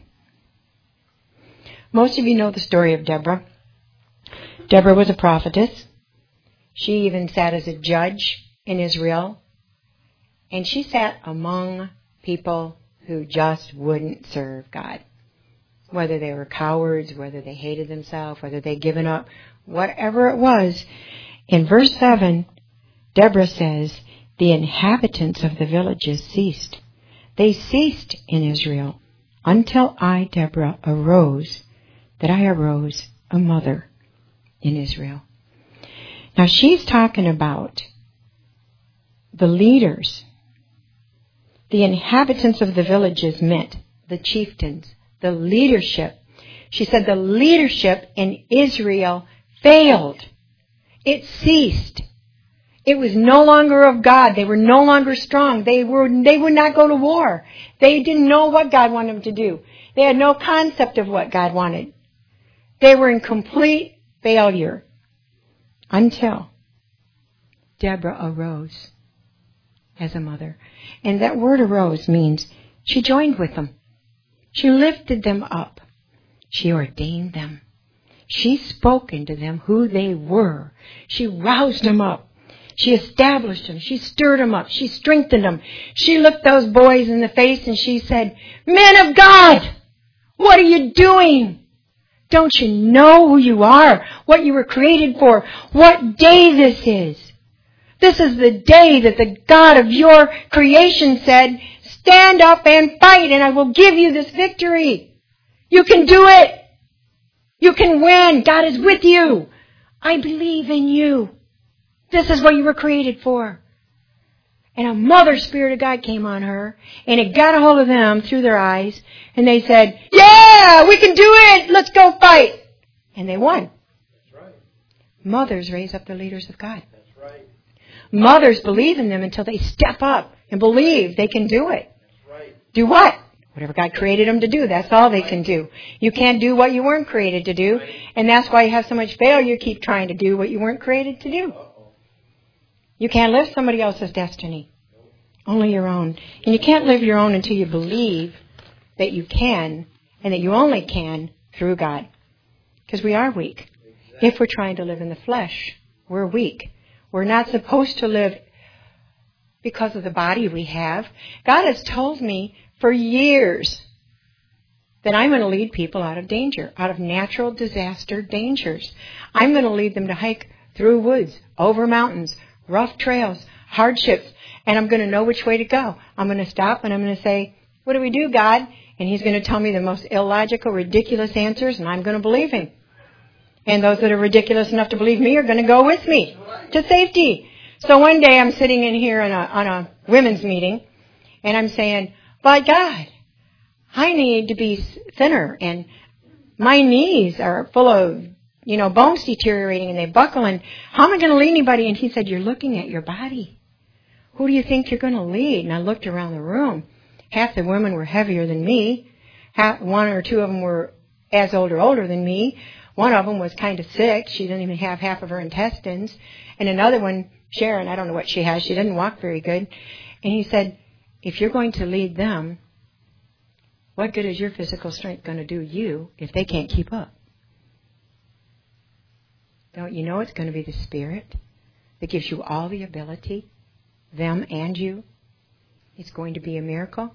Most of you know the story of Deborah. Deborah was a prophetess. She even sat as a judge in Israel. And she sat among people who just wouldn't serve God. Whether they were cowards, whether they hated themselves, whether they'd given up, whatever it was. In verse 7, Deborah says, the inhabitants of the villages ceased. They ceased in Israel until I, Deborah, arose, that I arose a mother in Israel. Now she's talking about the leaders. The inhabitants of the villages meant the chieftains, the leadership. She said the leadership in Israel failed. It ceased. It was no longer of God. They were no longer strong. They would not go to war. They didn't know what God wanted them to do. They had no concept of what God wanted. They were in complete failure until Deborah arose as a mother. And that word arose means she joined with them. She lifted them up. She ordained them. She spoke into them who they were. She roused them up. She established them. She stirred them up. She strengthened them. She looked those boys in the face and she said, men of God, what are you doing? Don't you know who you are? What you were created for? What day this is? This is the day that the God of your creation said, stand up and fight and I will give you this victory. You can do it. You can win. God is with you. I believe in you. This is what you were created for. And a mother spirit of God came on her and it got a hold of them through their eyes and they said, yeah, we can do it. Let's go fight. And they won. That's right. Mothers raise up the leaders of God. That's right. Mothers believe in them until they step up and believe they can do it. That's right. Do what? Whatever God created them to do. That's all they can do. You can't do what you weren't created to do. And that's why you have so much failure. Keep trying to do what you weren't created to do. You can't live somebody else's destiny. Only your own. And you can't live your own until you believe that you can and that you only can through God. Because we are weak. If we're trying to live in the flesh, we're weak. We're not supposed to live because of the body we have. God has told me for years that I'm going to lead people out of danger, out of natural disaster dangers. I'm going to lead them to hike through woods, over mountains, rough trails, hardships, and I'm going to know which way to go. I'm going to stop and I'm going to say, what do we do, God? And He's going to tell me the most illogical, ridiculous answers, and I'm going to believe Him. And those that are ridiculous enough to believe me are going to go with me to safety. So one day I'm sitting in here on a women's meeting, and I'm saying, but God, I need to be thinner, and my knees are full of, bones deteriorating, and they buckle, and how am I going to lead anybody? And He said, you're looking at your body. Who do you think you're going to lead? And I looked around the room. Half the women were heavier than me. One or two of them were as old or older than me. One of them was kind of sick. She didn't even have half of her intestines. And another one, Sharon, I don't know what she has. She didn't walk very good. And He said, if you're going to lead them, what good is your physical strength going to do you if they can't keep up? Don't you know it's going to be the Spirit that gives you all the ability, them and you? It's going to be a miracle.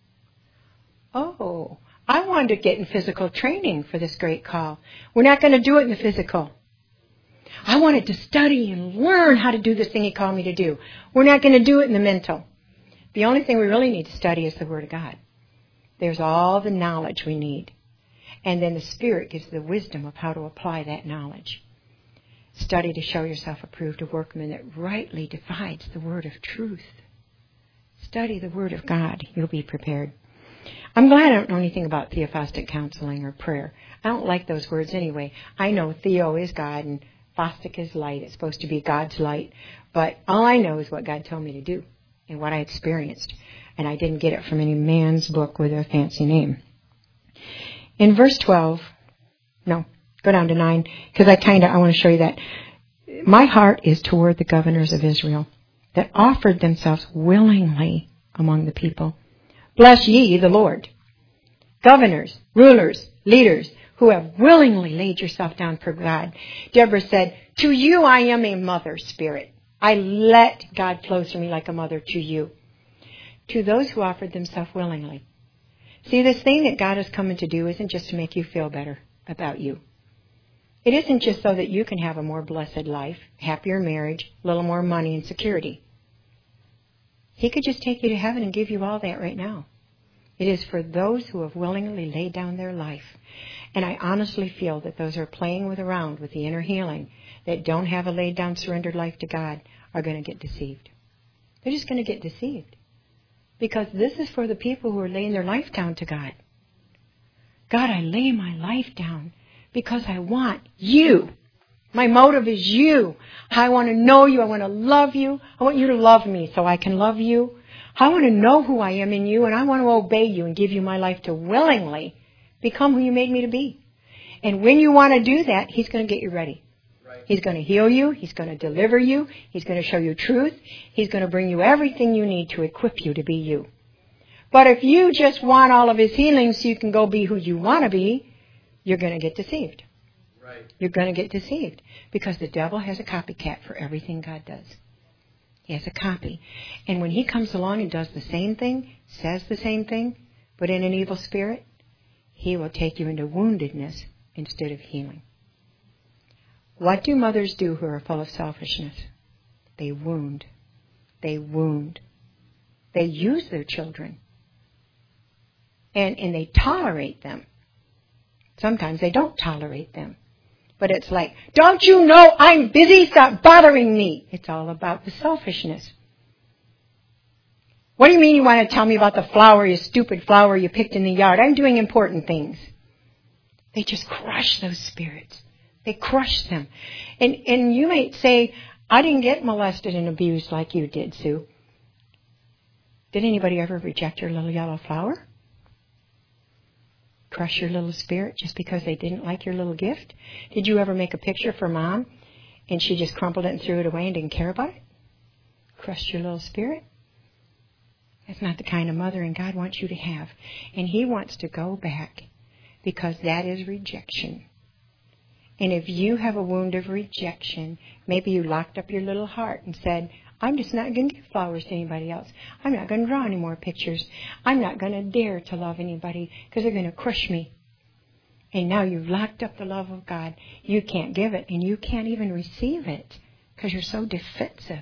Oh, I wanted to get in physical training for this great call. We're not going to do it in the physical. I wanted to study and learn how to do this thing He called me to do. We're not going to do it in the mental. The only thing we really need to study is the Word of God. There's all the knowledge we need. And then the Spirit gives the wisdom of how to apply that knowledge. Study to show yourself approved, a workman that rightly divides the word of truth. Study the Word of God. You'll be prepared. I'm glad I don't know anything about theophostic counseling or prayer. I don't like those words anyway. I know theo is God and phostic is light. It's supposed to be God's light. But all I know is what God told me to do and what I experienced. And I didn't get it from any man's book with a fancy name. In verse 12, no, go down to 9, because I want to show you that. My heart is toward the governors of Israel that offered themselves willingly among the people. Bless ye the Lord. Governors, rulers, leaders who have willingly laid yourself down for God. Deborah said, to you I am a mother spirit. I let God flow through me like a mother to you. To those who offered themselves willingly. See, this thing that God is coming to do isn't just to make you feel better about you. It isn't just so that you can have a more blessed life, happier marriage, a little more money and security. He could just take you to heaven and give you all that right now. It is for those who have willingly laid down their life. And I honestly feel that those who are playing around with the inner healing that don't have a laid down, surrendered life to God are going to get deceived. They're just going to get deceived. Because this is for the people who are laying their life down to God. God, I lay my life down because I want you. My motive is you. I want to know you. I want to love you. I want you to love me so I can love you. I want to know who I am in you, and I want to obey you and give you my life to willingly become who you made me to be. And when you want to do that, He's going to get you ready. Right. He's going to heal you. He's going to deliver you. He's going to show you truth. He's going to bring you everything you need to equip you to be you. But if you just want all of His healing so you can go be who you want to be, you're going to get deceived. Right. You're going to get deceived because the devil has a copycat for everything God does. He has a copy. And when he comes along and does the same thing, says the same thing, but in an evil spirit, he will take you into woundedness instead of healing. What do mothers do who are full of selfishness? They wound. They wound. They use their children. And they tolerate them. Sometimes they don't tolerate them. But it's like, don't you know I'm busy? Stop bothering me. It's all about the selfishness. What do you mean you want to tell me about the flower, you stupid flower you picked in the yard? I'm doing important things. They just crush those spirits. They crush them. And you might say, I didn't get molested and abused like you did, Sue. Did anybody ever reject your little yellow flower? Crush your little spirit just because they didn't like your little gift? Did you ever make a picture for Mom and she just crumpled it and threw it away and didn't care about it? Crushed your little spirit? That's not the kind of mothering God wants you to have. And He wants to go back because that is rejection. And if you have a wound of rejection, maybe you locked up your little heart and said, I'm just not going to give flowers to anybody else. I'm not going to draw any more pictures. I'm not going to dare to love anybody because they're going to crush me. And now you've locked up the love of God. You can't give it and you can't even receive it because you're so defensive.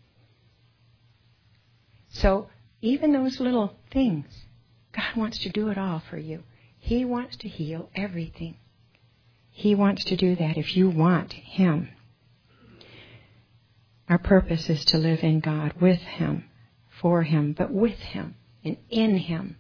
So even those little things, God wants to do it all for you. He wants to heal everything. He wants to do that if you want Him. Our purpose is to live in God, with Him, for Him, but with Him and in Him.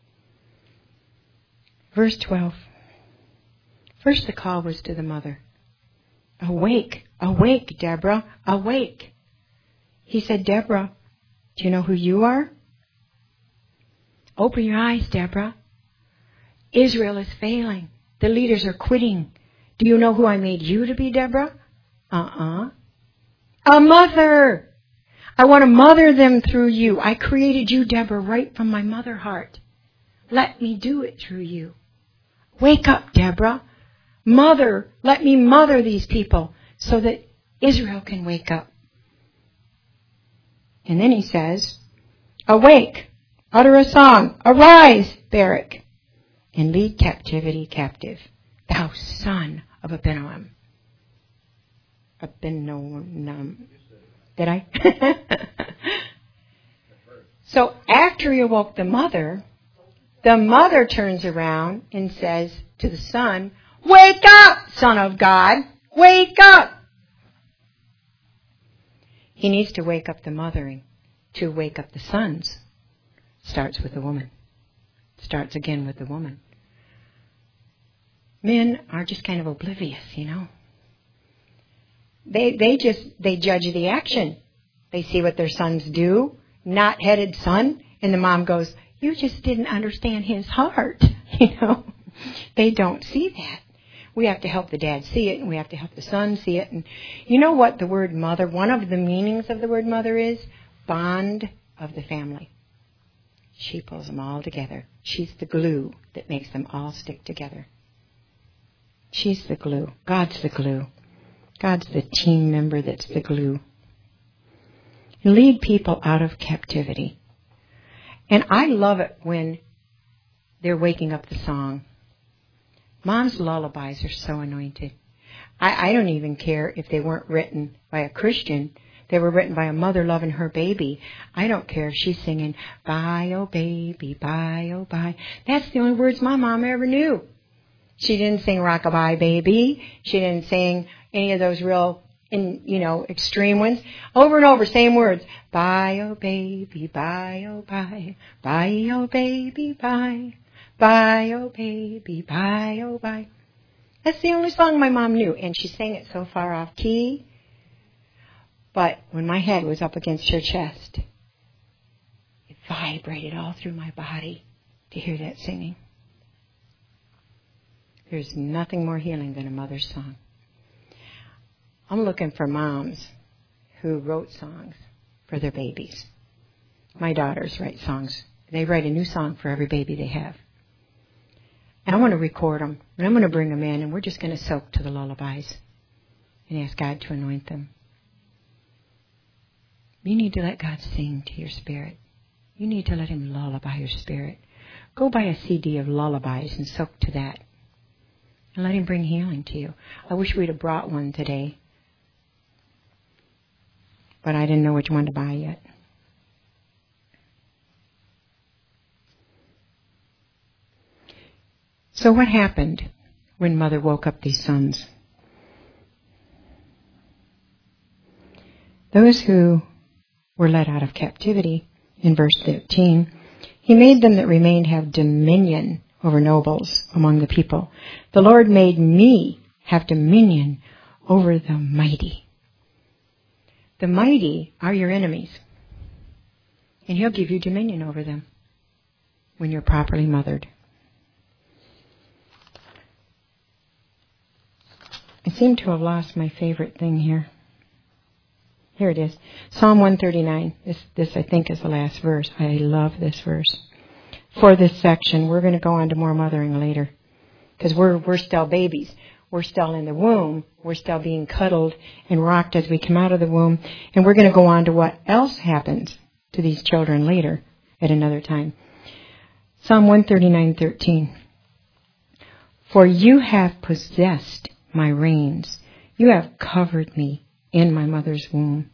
Verse 12. First the call was to the mother. Awake, awake, Deborah, awake. He said, Deborah, do you know who you are? Open your eyes, Deborah. Israel is failing. The leaders are quitting. Do you know who I made you to be, Deborah? A mother. I want to mother them through you. I created you, Deborah, right from my mother heart. Let me do it through you. Wake up, Deborah. Mother, let me mother these people so that Israel can wake up. And then he says, awake, utter a song, arise, Barak, and lead captivity captive, thou son of Abinoam. Abinoam. Did I? So after he awoke the mother turns around and says to the son, wake up, Son of God, wake up. He needs to wake up the mothering to wake up the sons. Starts with the woman. Starts again with the woman. Men are just kind of oblivious, you know. They judge the action. They see what their sons do. Knot-headed son. And the mom goes, you just didn't understand his heart. You know. They don't see that. We have to help the dad see it, and we have to help the son see it. And you know what the word mother, one of the meanings of the word mother is? Bond of the family. She pulls them all together. She's the glue that makes them all stick together. She's the glue. God's the glue. God's the team member that's the glue. Lead people out of captivity. And I love it when they're waking up the song. Mom's lullabies are so anointed. I don't even care if they weren't written by a Christian. They were written by a mother loving her baby. I don't care if she's singing, bye, oh baby, bye, oh bye. That's the only words my mom ever knew. She didn't sing rock-a-bye baby. She didn't sing any of those real, extreme ones. Over and over, same words. Bye, oh baby, bye, oh bye. Bye, oh baby, bye. Bye, oh baby, bye, oh bye. That's the only song my mom knew, and she sang it so far off key. But when my head was up against her chest, it vibrated all through my body to hear that singing. There's nothing more healing than a mother's song. I'm looking for moms who wrote songs for their babies. My daughters write songs. They write a new song for every baby they have. And I want to record them, and I'm going to bring them in, and we're just going to soak to the lullabies and ask God to anoint them. You need to let God sing to your spirit. You need to let Him lullaby your spirit. Go buy a CD of lullabies and soak to that. And let Him bring healing to you. I wish we'd have brought one today. But I didn't know which one to buy yet. So what happened when Mother woke up these sons? Those who were led out of captivity, in verse 13, He made them that remained have dominion over nobles among the people. The Lord made me have dominion over the mighty. The mighty are your enemies. And He'll give you dominion over them when you're properly mothered. I seem to have lost my favorite thing here. Here it is. Psalm 139. This I think is the last verse. I love this verse. For this section, we're going to go on to more mothering later. Because we're still babies. We're still in the womb. We're still being cuddled and rocked as we come out of the womb. And we're going to go on to what else happens to these children later at another time. Psalm 139:13. For you have possessed my reins. You have covered me in my mother's womb.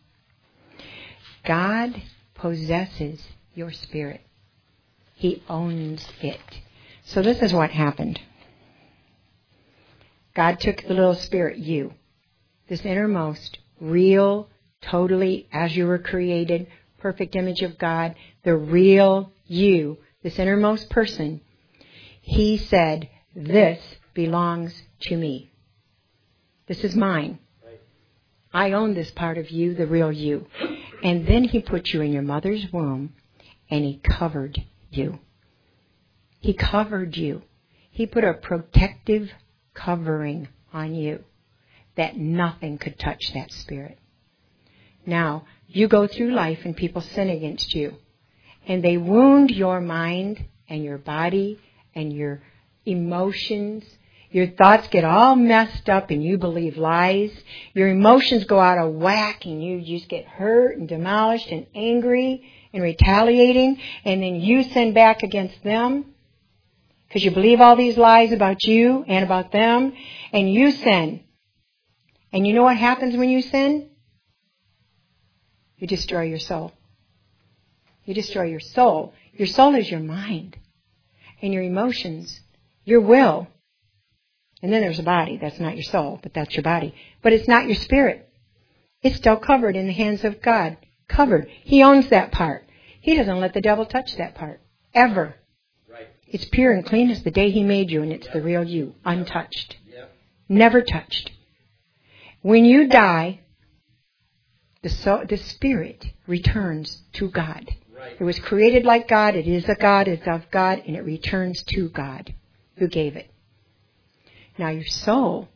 God possesses your spirit. He owns it. So this is what happened. God took the little spirit, you, this innermost, real, totally, as you were created, perfect image of God, the real you, this innermost person. He said, this belongs to me. This is mine. I own this part of you, the real you. And then He put you in your mother's womb and He covered you. He covered you. He put a protective covering on you that nothing could touch that spirit. Now, you go through life and people sin against you. And they wound your mind and your body and your emotions. Your thoughts get all messed up and you believe lies. Your emotions go out of whack and you just get hurt and demolished and angry and retaliating. And then you sin back against them because you believe all these lies about you and about them. And you sin. And you know what happens when you sin? You destroy your soul. You destroy your soul. Your soul is your mind and your emotions, your will. And then there's a body. That's not your soul, but that's your body. But it's not your spirit. It's still covered in the hands of God. Covered. He owns that part. He doesn't let the devil touch that part. Ever. Right. It's pure and clean as the day He made you, and it's the real you. Untouched. Yep. Never touched. When you die, the spirit returns to God. Right. It was created like God. It is a God. It's of God. And it returns to God who gave it. Now your soul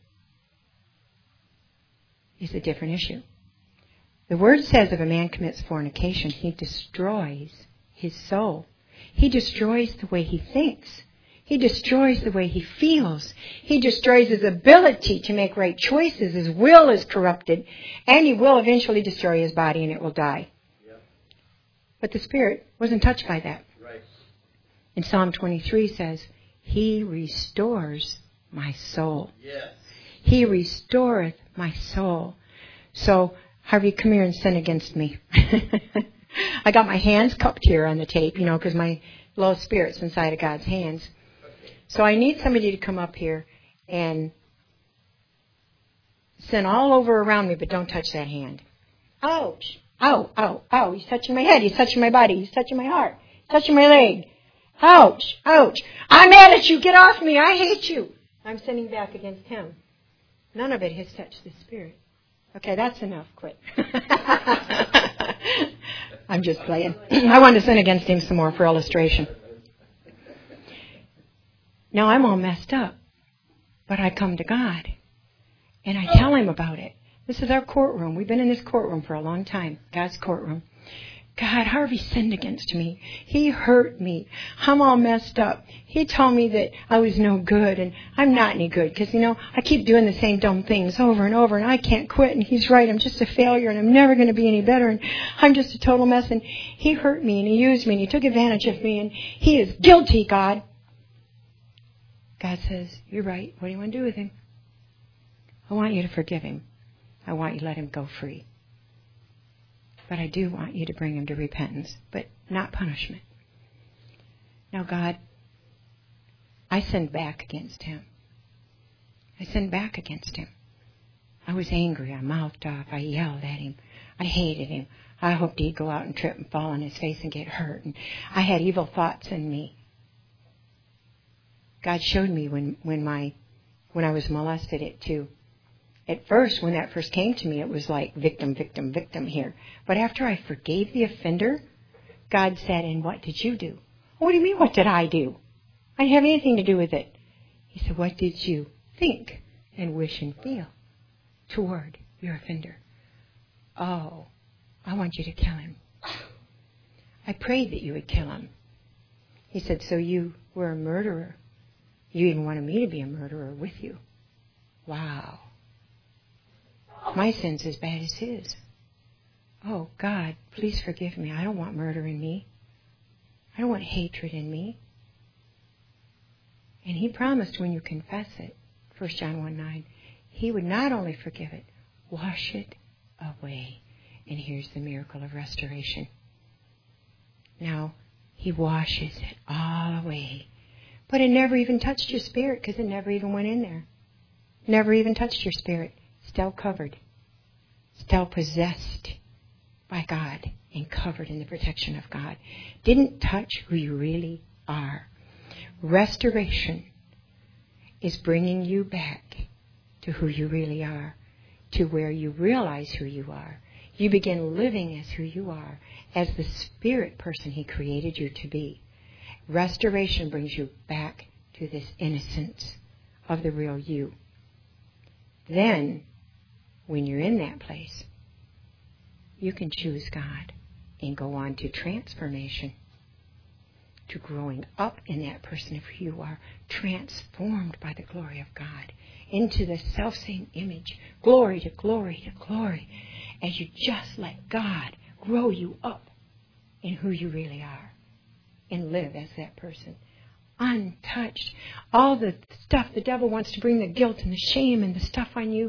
is a different issue. The Word says if a man commits fornication, he destroys his soul. He destroys the way he thinks. He destroys the way he feels. He destroys his ability to make right choices. His will is corrupted. And he will eventually destroy his body and it will die. Yep. But the Spirit wasn't touched by that. Right. And Psalm 23 says, He restores my soul. Yes. He restoreth my soul. So, Harvey, come here and sin against me. I got my hands cupped here on the tape, because my low spirit's inside of God's hands. So I need somebody to come up here and sin all over around me, but don't touch that hand. Ouch. Ow, ow, ow. He's touching my head. He's touching my body. He's touching my heart. He's touching my leg. Ouch, ouch. I'm mad at you. Get off me. I hate you. I'm sinning back against him. None of it has touched the Spirit. Okay, that's enough. Quit. I'm just playing. I wanted to sin against him some more for illustration. Now I'm all messed up, but I come to God and I tell him about it. This is our courtroom. We've been in this courtroom for a long time, God's courtroom. God, Harvey sinned against me. He hurt me. I'm all messed up. He told me that I was no good, and I'm not any good because, I keep doing the same dumb things over and over, and I can't quit, and he's right. I'm just a failure, and I'm never going to be any better, and I'm just a total mess, and he hurt me, and he used me, and he took advantage of me, and he is guilty, God. God says, you're right. What do you want to do with him? I want you to forgive him. I want you to let him go free. But I do want you to bring him to repentance, but not punishment. Now, God, I sinned back against him. I sinned back against him. I was angry. I mouthed off. I yelled at him. I hated him. I hoped he'd go out and trip and fall on his face and get hurt. And I had evil thoughts in me. God showed me when I was molested it too. At first, when that first came to me, it was like victim, victim, victim here. But after I forgave the offender, God said, and what did you do? What do you mean, what did I do? I didn't have anything to do with it. He said, what did you think and wish and feel toward your offender? Oh, I want you to kill him. I prayed that you would kill him. He said, so you were a murderer. You even wanted me to be a murderer with you. Wow. My sin's as bad as his. Oh, God, please forgive me. I don't want murder in me. I don't want hatred in me. And he promised when you confess it, 1 John 1:9, he would not only forgive it, wash it away. And here's the miracle of restoration. Now, he washes it all away. But it never even touched your spirit because it never even went in there. Never even touched your spirit. Still covered. Still possessed by God and covered in the protection of God. Didn't touch who you really are. Restoration is bringing you back to who you really are, to where you realize who you are. You begin living as who you are, as the spirit person he created you to be. Restoration brings you back to this innocence of the real you. Then, when you're in that place, you can choose God and go on to transformation, to growing up in that person of who you are, transformed by the glory of God into the self-same image, glory to glory to glory, as you just let God grow you up in who you really are and live as that person, untouched. All the stuff the devil wants to bring, the guilt and the shame and the stuff on you,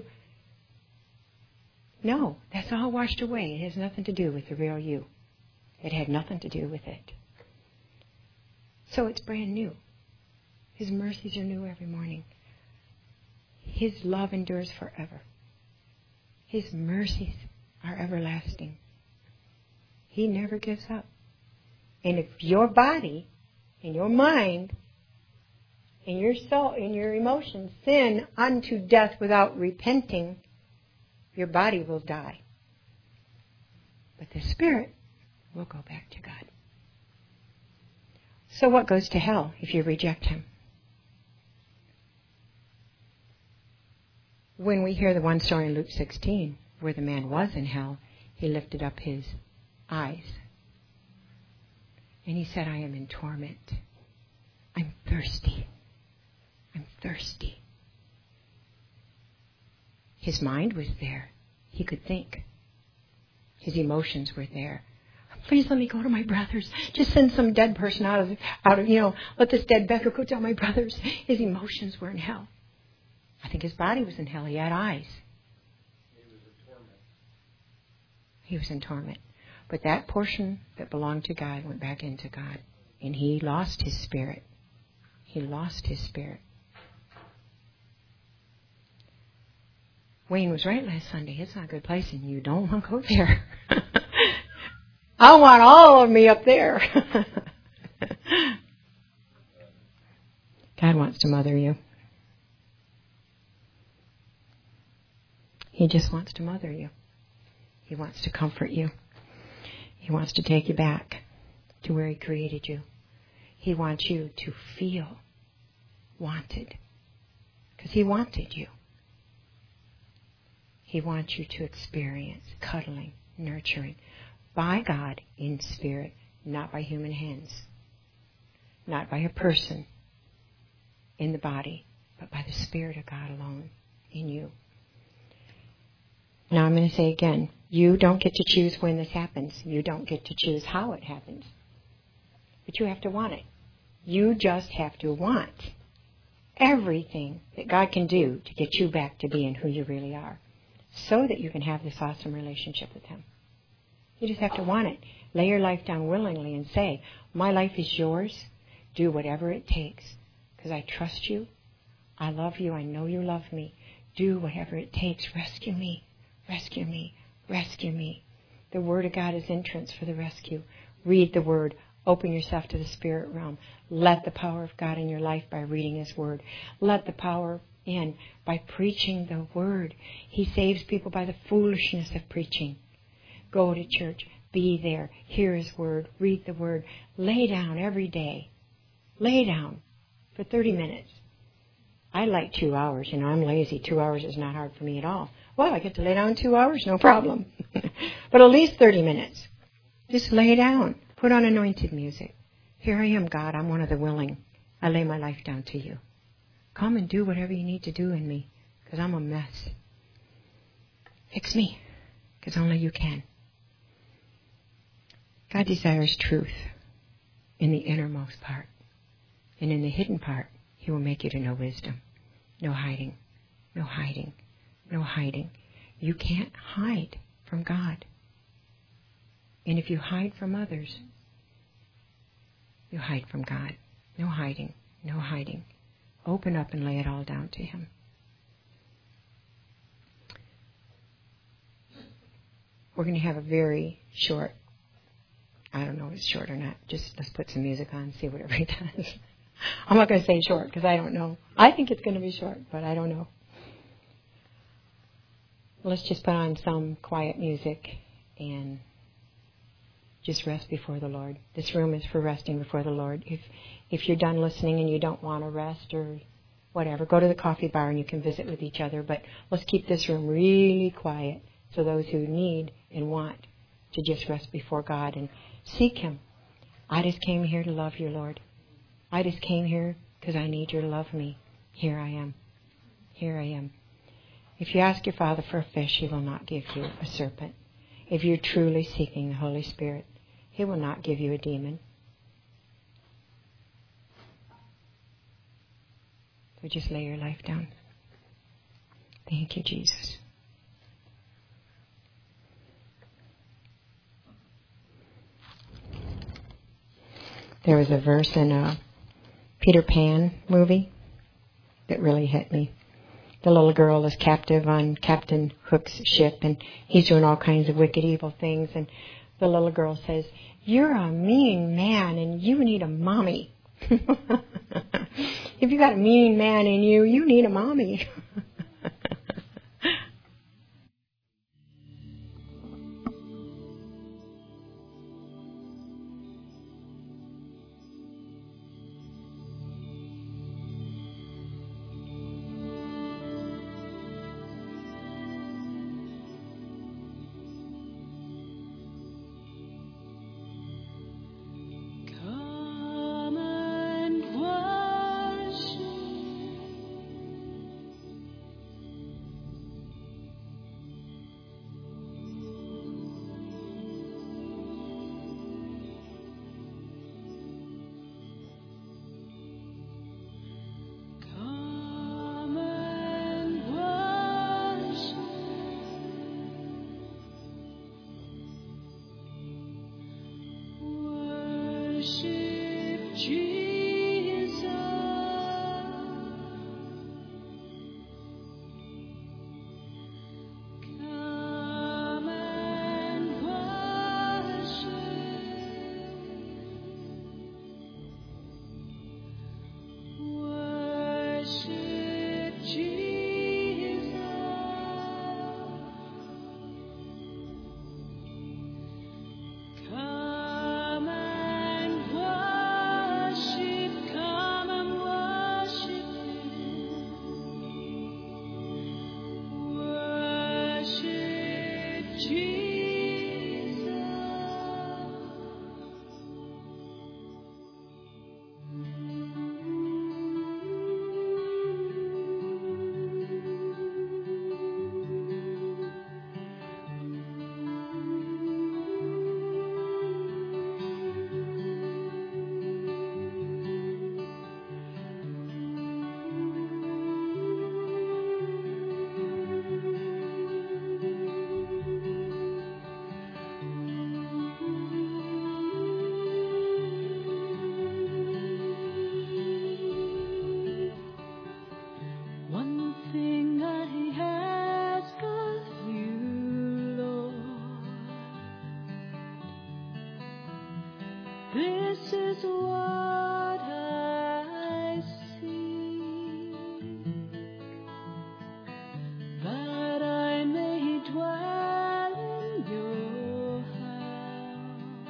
no, that's all washed away. It has nothing to do with the real you. It had nothing to do with it. So it's brand new. His mercies are new every morning. His love endures forever. His mercies are everlasting. He never gives up. And if your body and your mind and your soul and your emotions sin unto death without repenting, your body will die. But the spirit will go back to God. So what goes to hell if you reject him? When we hear the one story in Luke 16, where the man was in hell, he lifted up his eyes. And he said, I am in torment. I'm thirsty. I'm thirsty. His mind was there. He could think. His emotions were there. Please let me go to my brothers. Just send some dead person out of, let this dead beggar go tell my brothers. His emotions were in hell. I think his body was in hell. He had eyes. He was in torment. But that portion that belonged to God went back into God. And he lost his spirit. He lost his spirit. Wayne was right last Sunday. It's not a good place and you don't want to go there. I want all of me up there. God wants to mother you. He just wants to mother you. He wants to comfort you. He wants to take you back to where he created you. He wants you to feel wanted. Because he wanted you. He wants you to experience cuddling, nurturing by God in spirit, not by human hands. Not by a person in the body, but by the Spirit of God alone in you. Now I'm going to say again, you don't get to choose when this happens. You don't get to choose how it happens. But you have to want it. You just have to want everything that God can do to get you back to being who you really are, so that you can have this awesome relationship with him. You just have to want it. Lay your life down willingly and say, my life is yours. Do whatever it takes. Because I trust you. I love you. I know you love me. Do whatever it takes. Rescue me. Rescue me. Rescue me. The Word of God is entrance for the rescue. Read the Word. Open yourself to the spirit realm. Let the power of God in your life by reading His Word. Let the power in by preaching the Word. He saves people by the foolishness of preaching. Go to church. Be there. Hear His Word. Read the Word. Lay down every day. Lay down for 30 minutes. I like 2 hours. I'm lazy. 2 hours is not hard for me at all. Well, I get to lay down 2 hours, no problem. But at least 30 minutes. Just lay down. Put on anointed music. Here I am, God. I'm one of the willing. I lay my life down to you. Come and do whatever you need to do in me, because I'm a mess. Fix me, because only you can. God desires truth in the innermost part. And in the hidden part, He will make you to know wisdom. No hiding. No hiding. No hiding. You can't hide from God. And if you hide from others, you hide from God. No hiding. No hiding. Open up and lay it all down to Him. We're going to have a very short, I don't know if it's short or not, just let's put some music on and see what it does. I'm not going to say short because I don't know. I think it's going to be short, but I don't know. Let's just put on some quiet music and just rest before the Lord. This room is for resting before the Lord. If you're done listening and you don't want to rest or whatever, go to the coffee bar and you can visit with each other. But let's keep this room really quiet so those who need and want to just rest before God and seek Him. I just came here to love you, Lord. I just came here because I need you to love me. Here I am. Here I am. If you ask your Father for a fish, He will not give you a serpent. If you're truly seeking the Holy Spirit, He will not give you a demon. So just lay your life down. Thank you, Jesus. There was a verse in a Peter Pan movie that really hit me. The little girl is captive on Captain Hook's ship, and he's doing all kinds of wicked, evil things. And the little girl says, "You're a mean man, and you need a mommy." If you got a mean man in you, you need a mommy. Come and This is what I see, that I may dwell in your house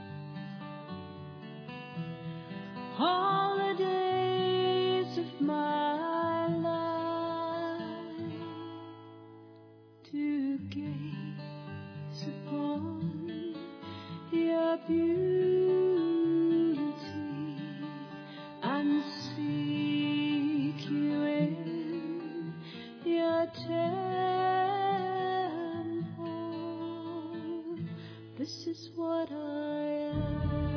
all the days of my life, to gaze upon your beauty and seek you in your temple. This is what I am.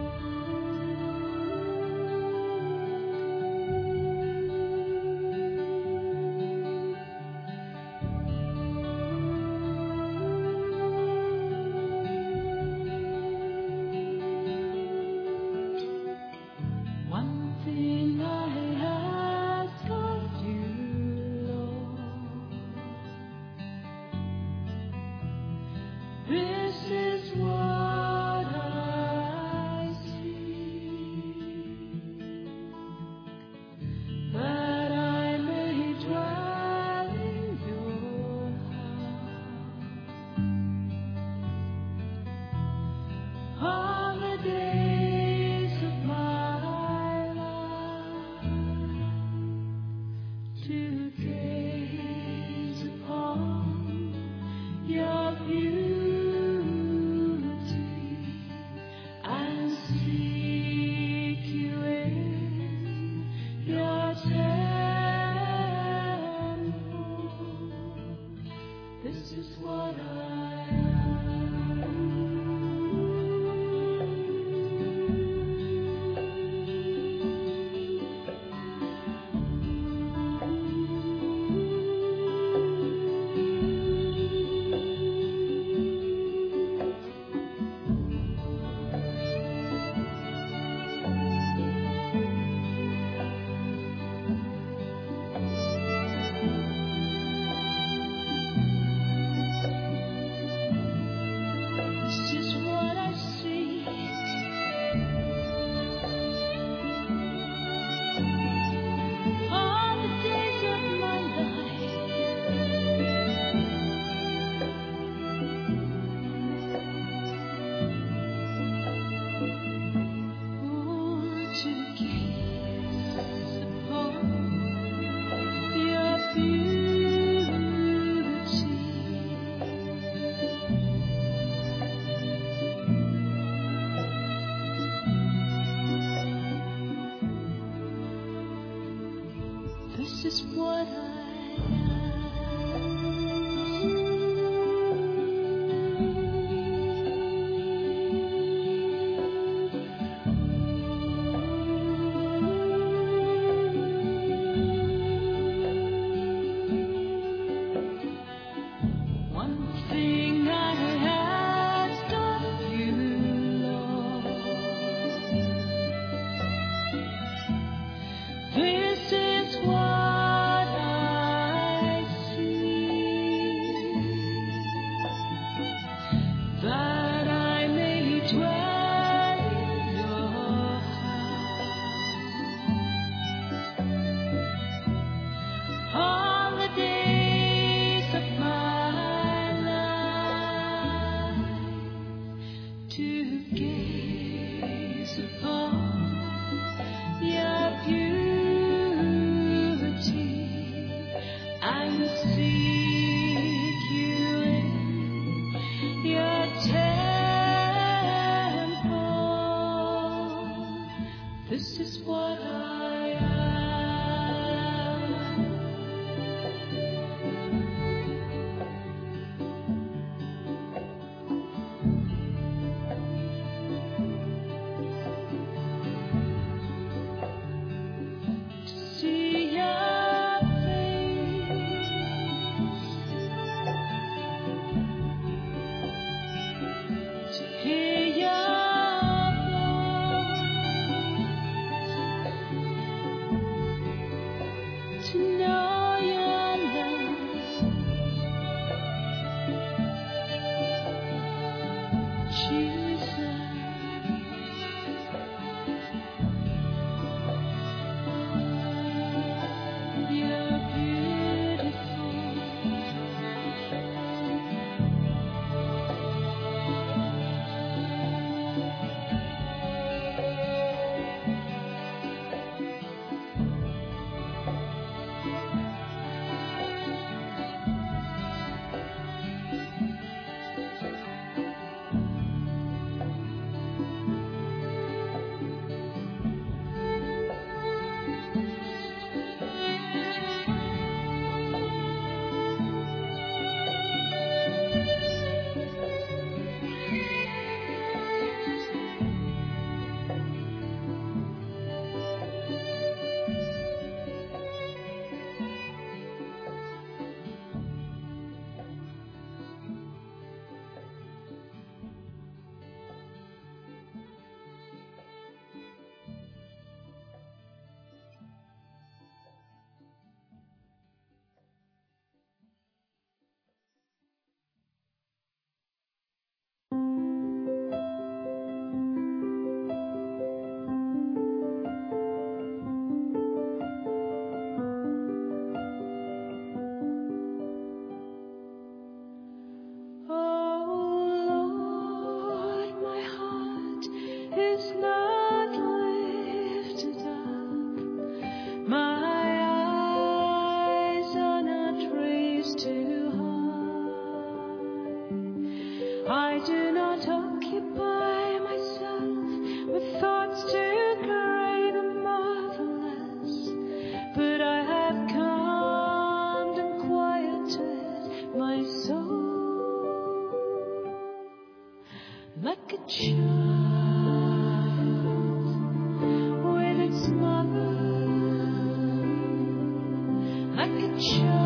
One thing I ask of you, Lord, this is what I seek, that I may dwell in your house all the days of my life, to gaze upon your beauty and seek you in your temple. This is what I am. This is what I see, all the days of my life, to gaze upon your beauty This is what I am. One thing I ask of you, Lord, this is what I like a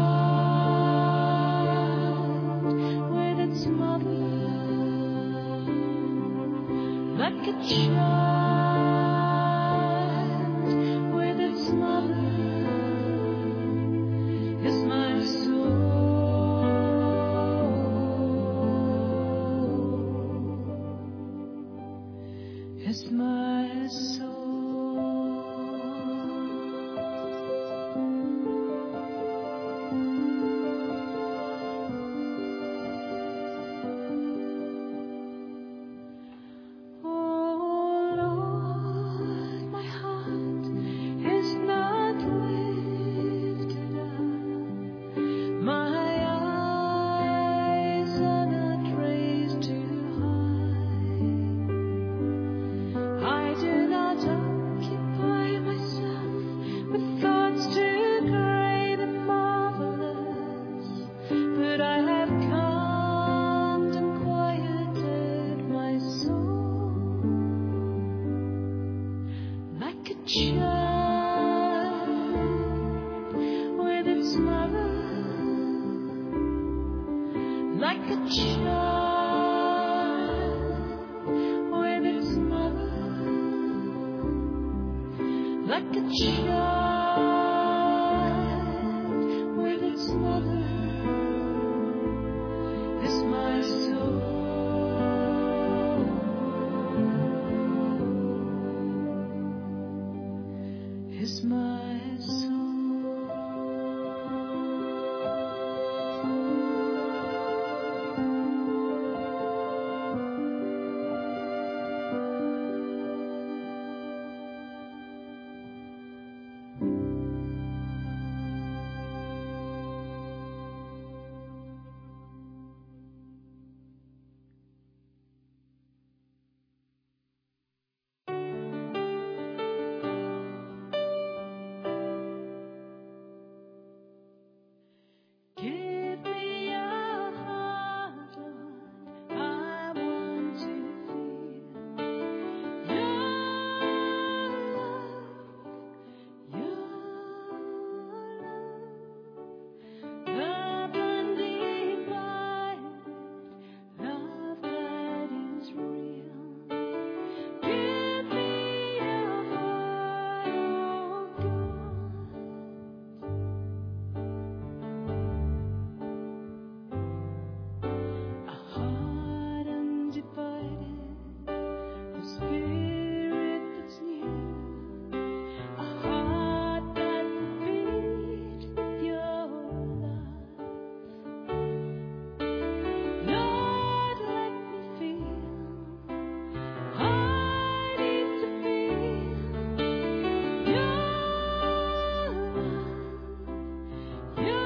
child with its mother, like a child with its mother, is my soul, is my soul. Like a child with its mother, like a child with its mother, is my soul, is my soul. Give me a heart, Lord, I want to feel your love, the undivided love that is real. Give me a heart, oh God. A heart undivided, a spirit that's new, a heart that will beat your love. Lord, let me feel, I need to feel your love, your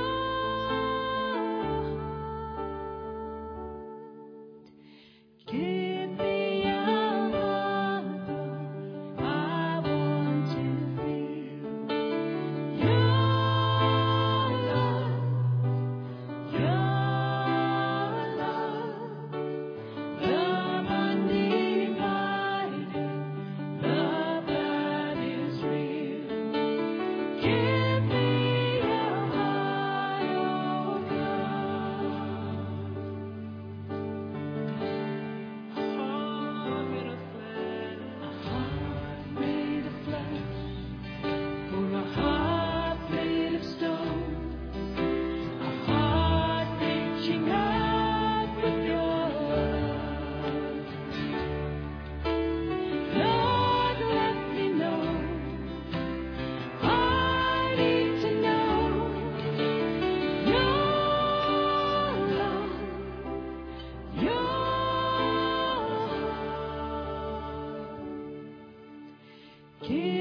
heart. Give me a heart, Lord, I want to feel your love, the undivided love that is real. Give me a heart, oh God. A heart made of flesh, or a heart made of stone, a heart reaching out with your love. Lord, let me know, I need to know your love, your heart. Give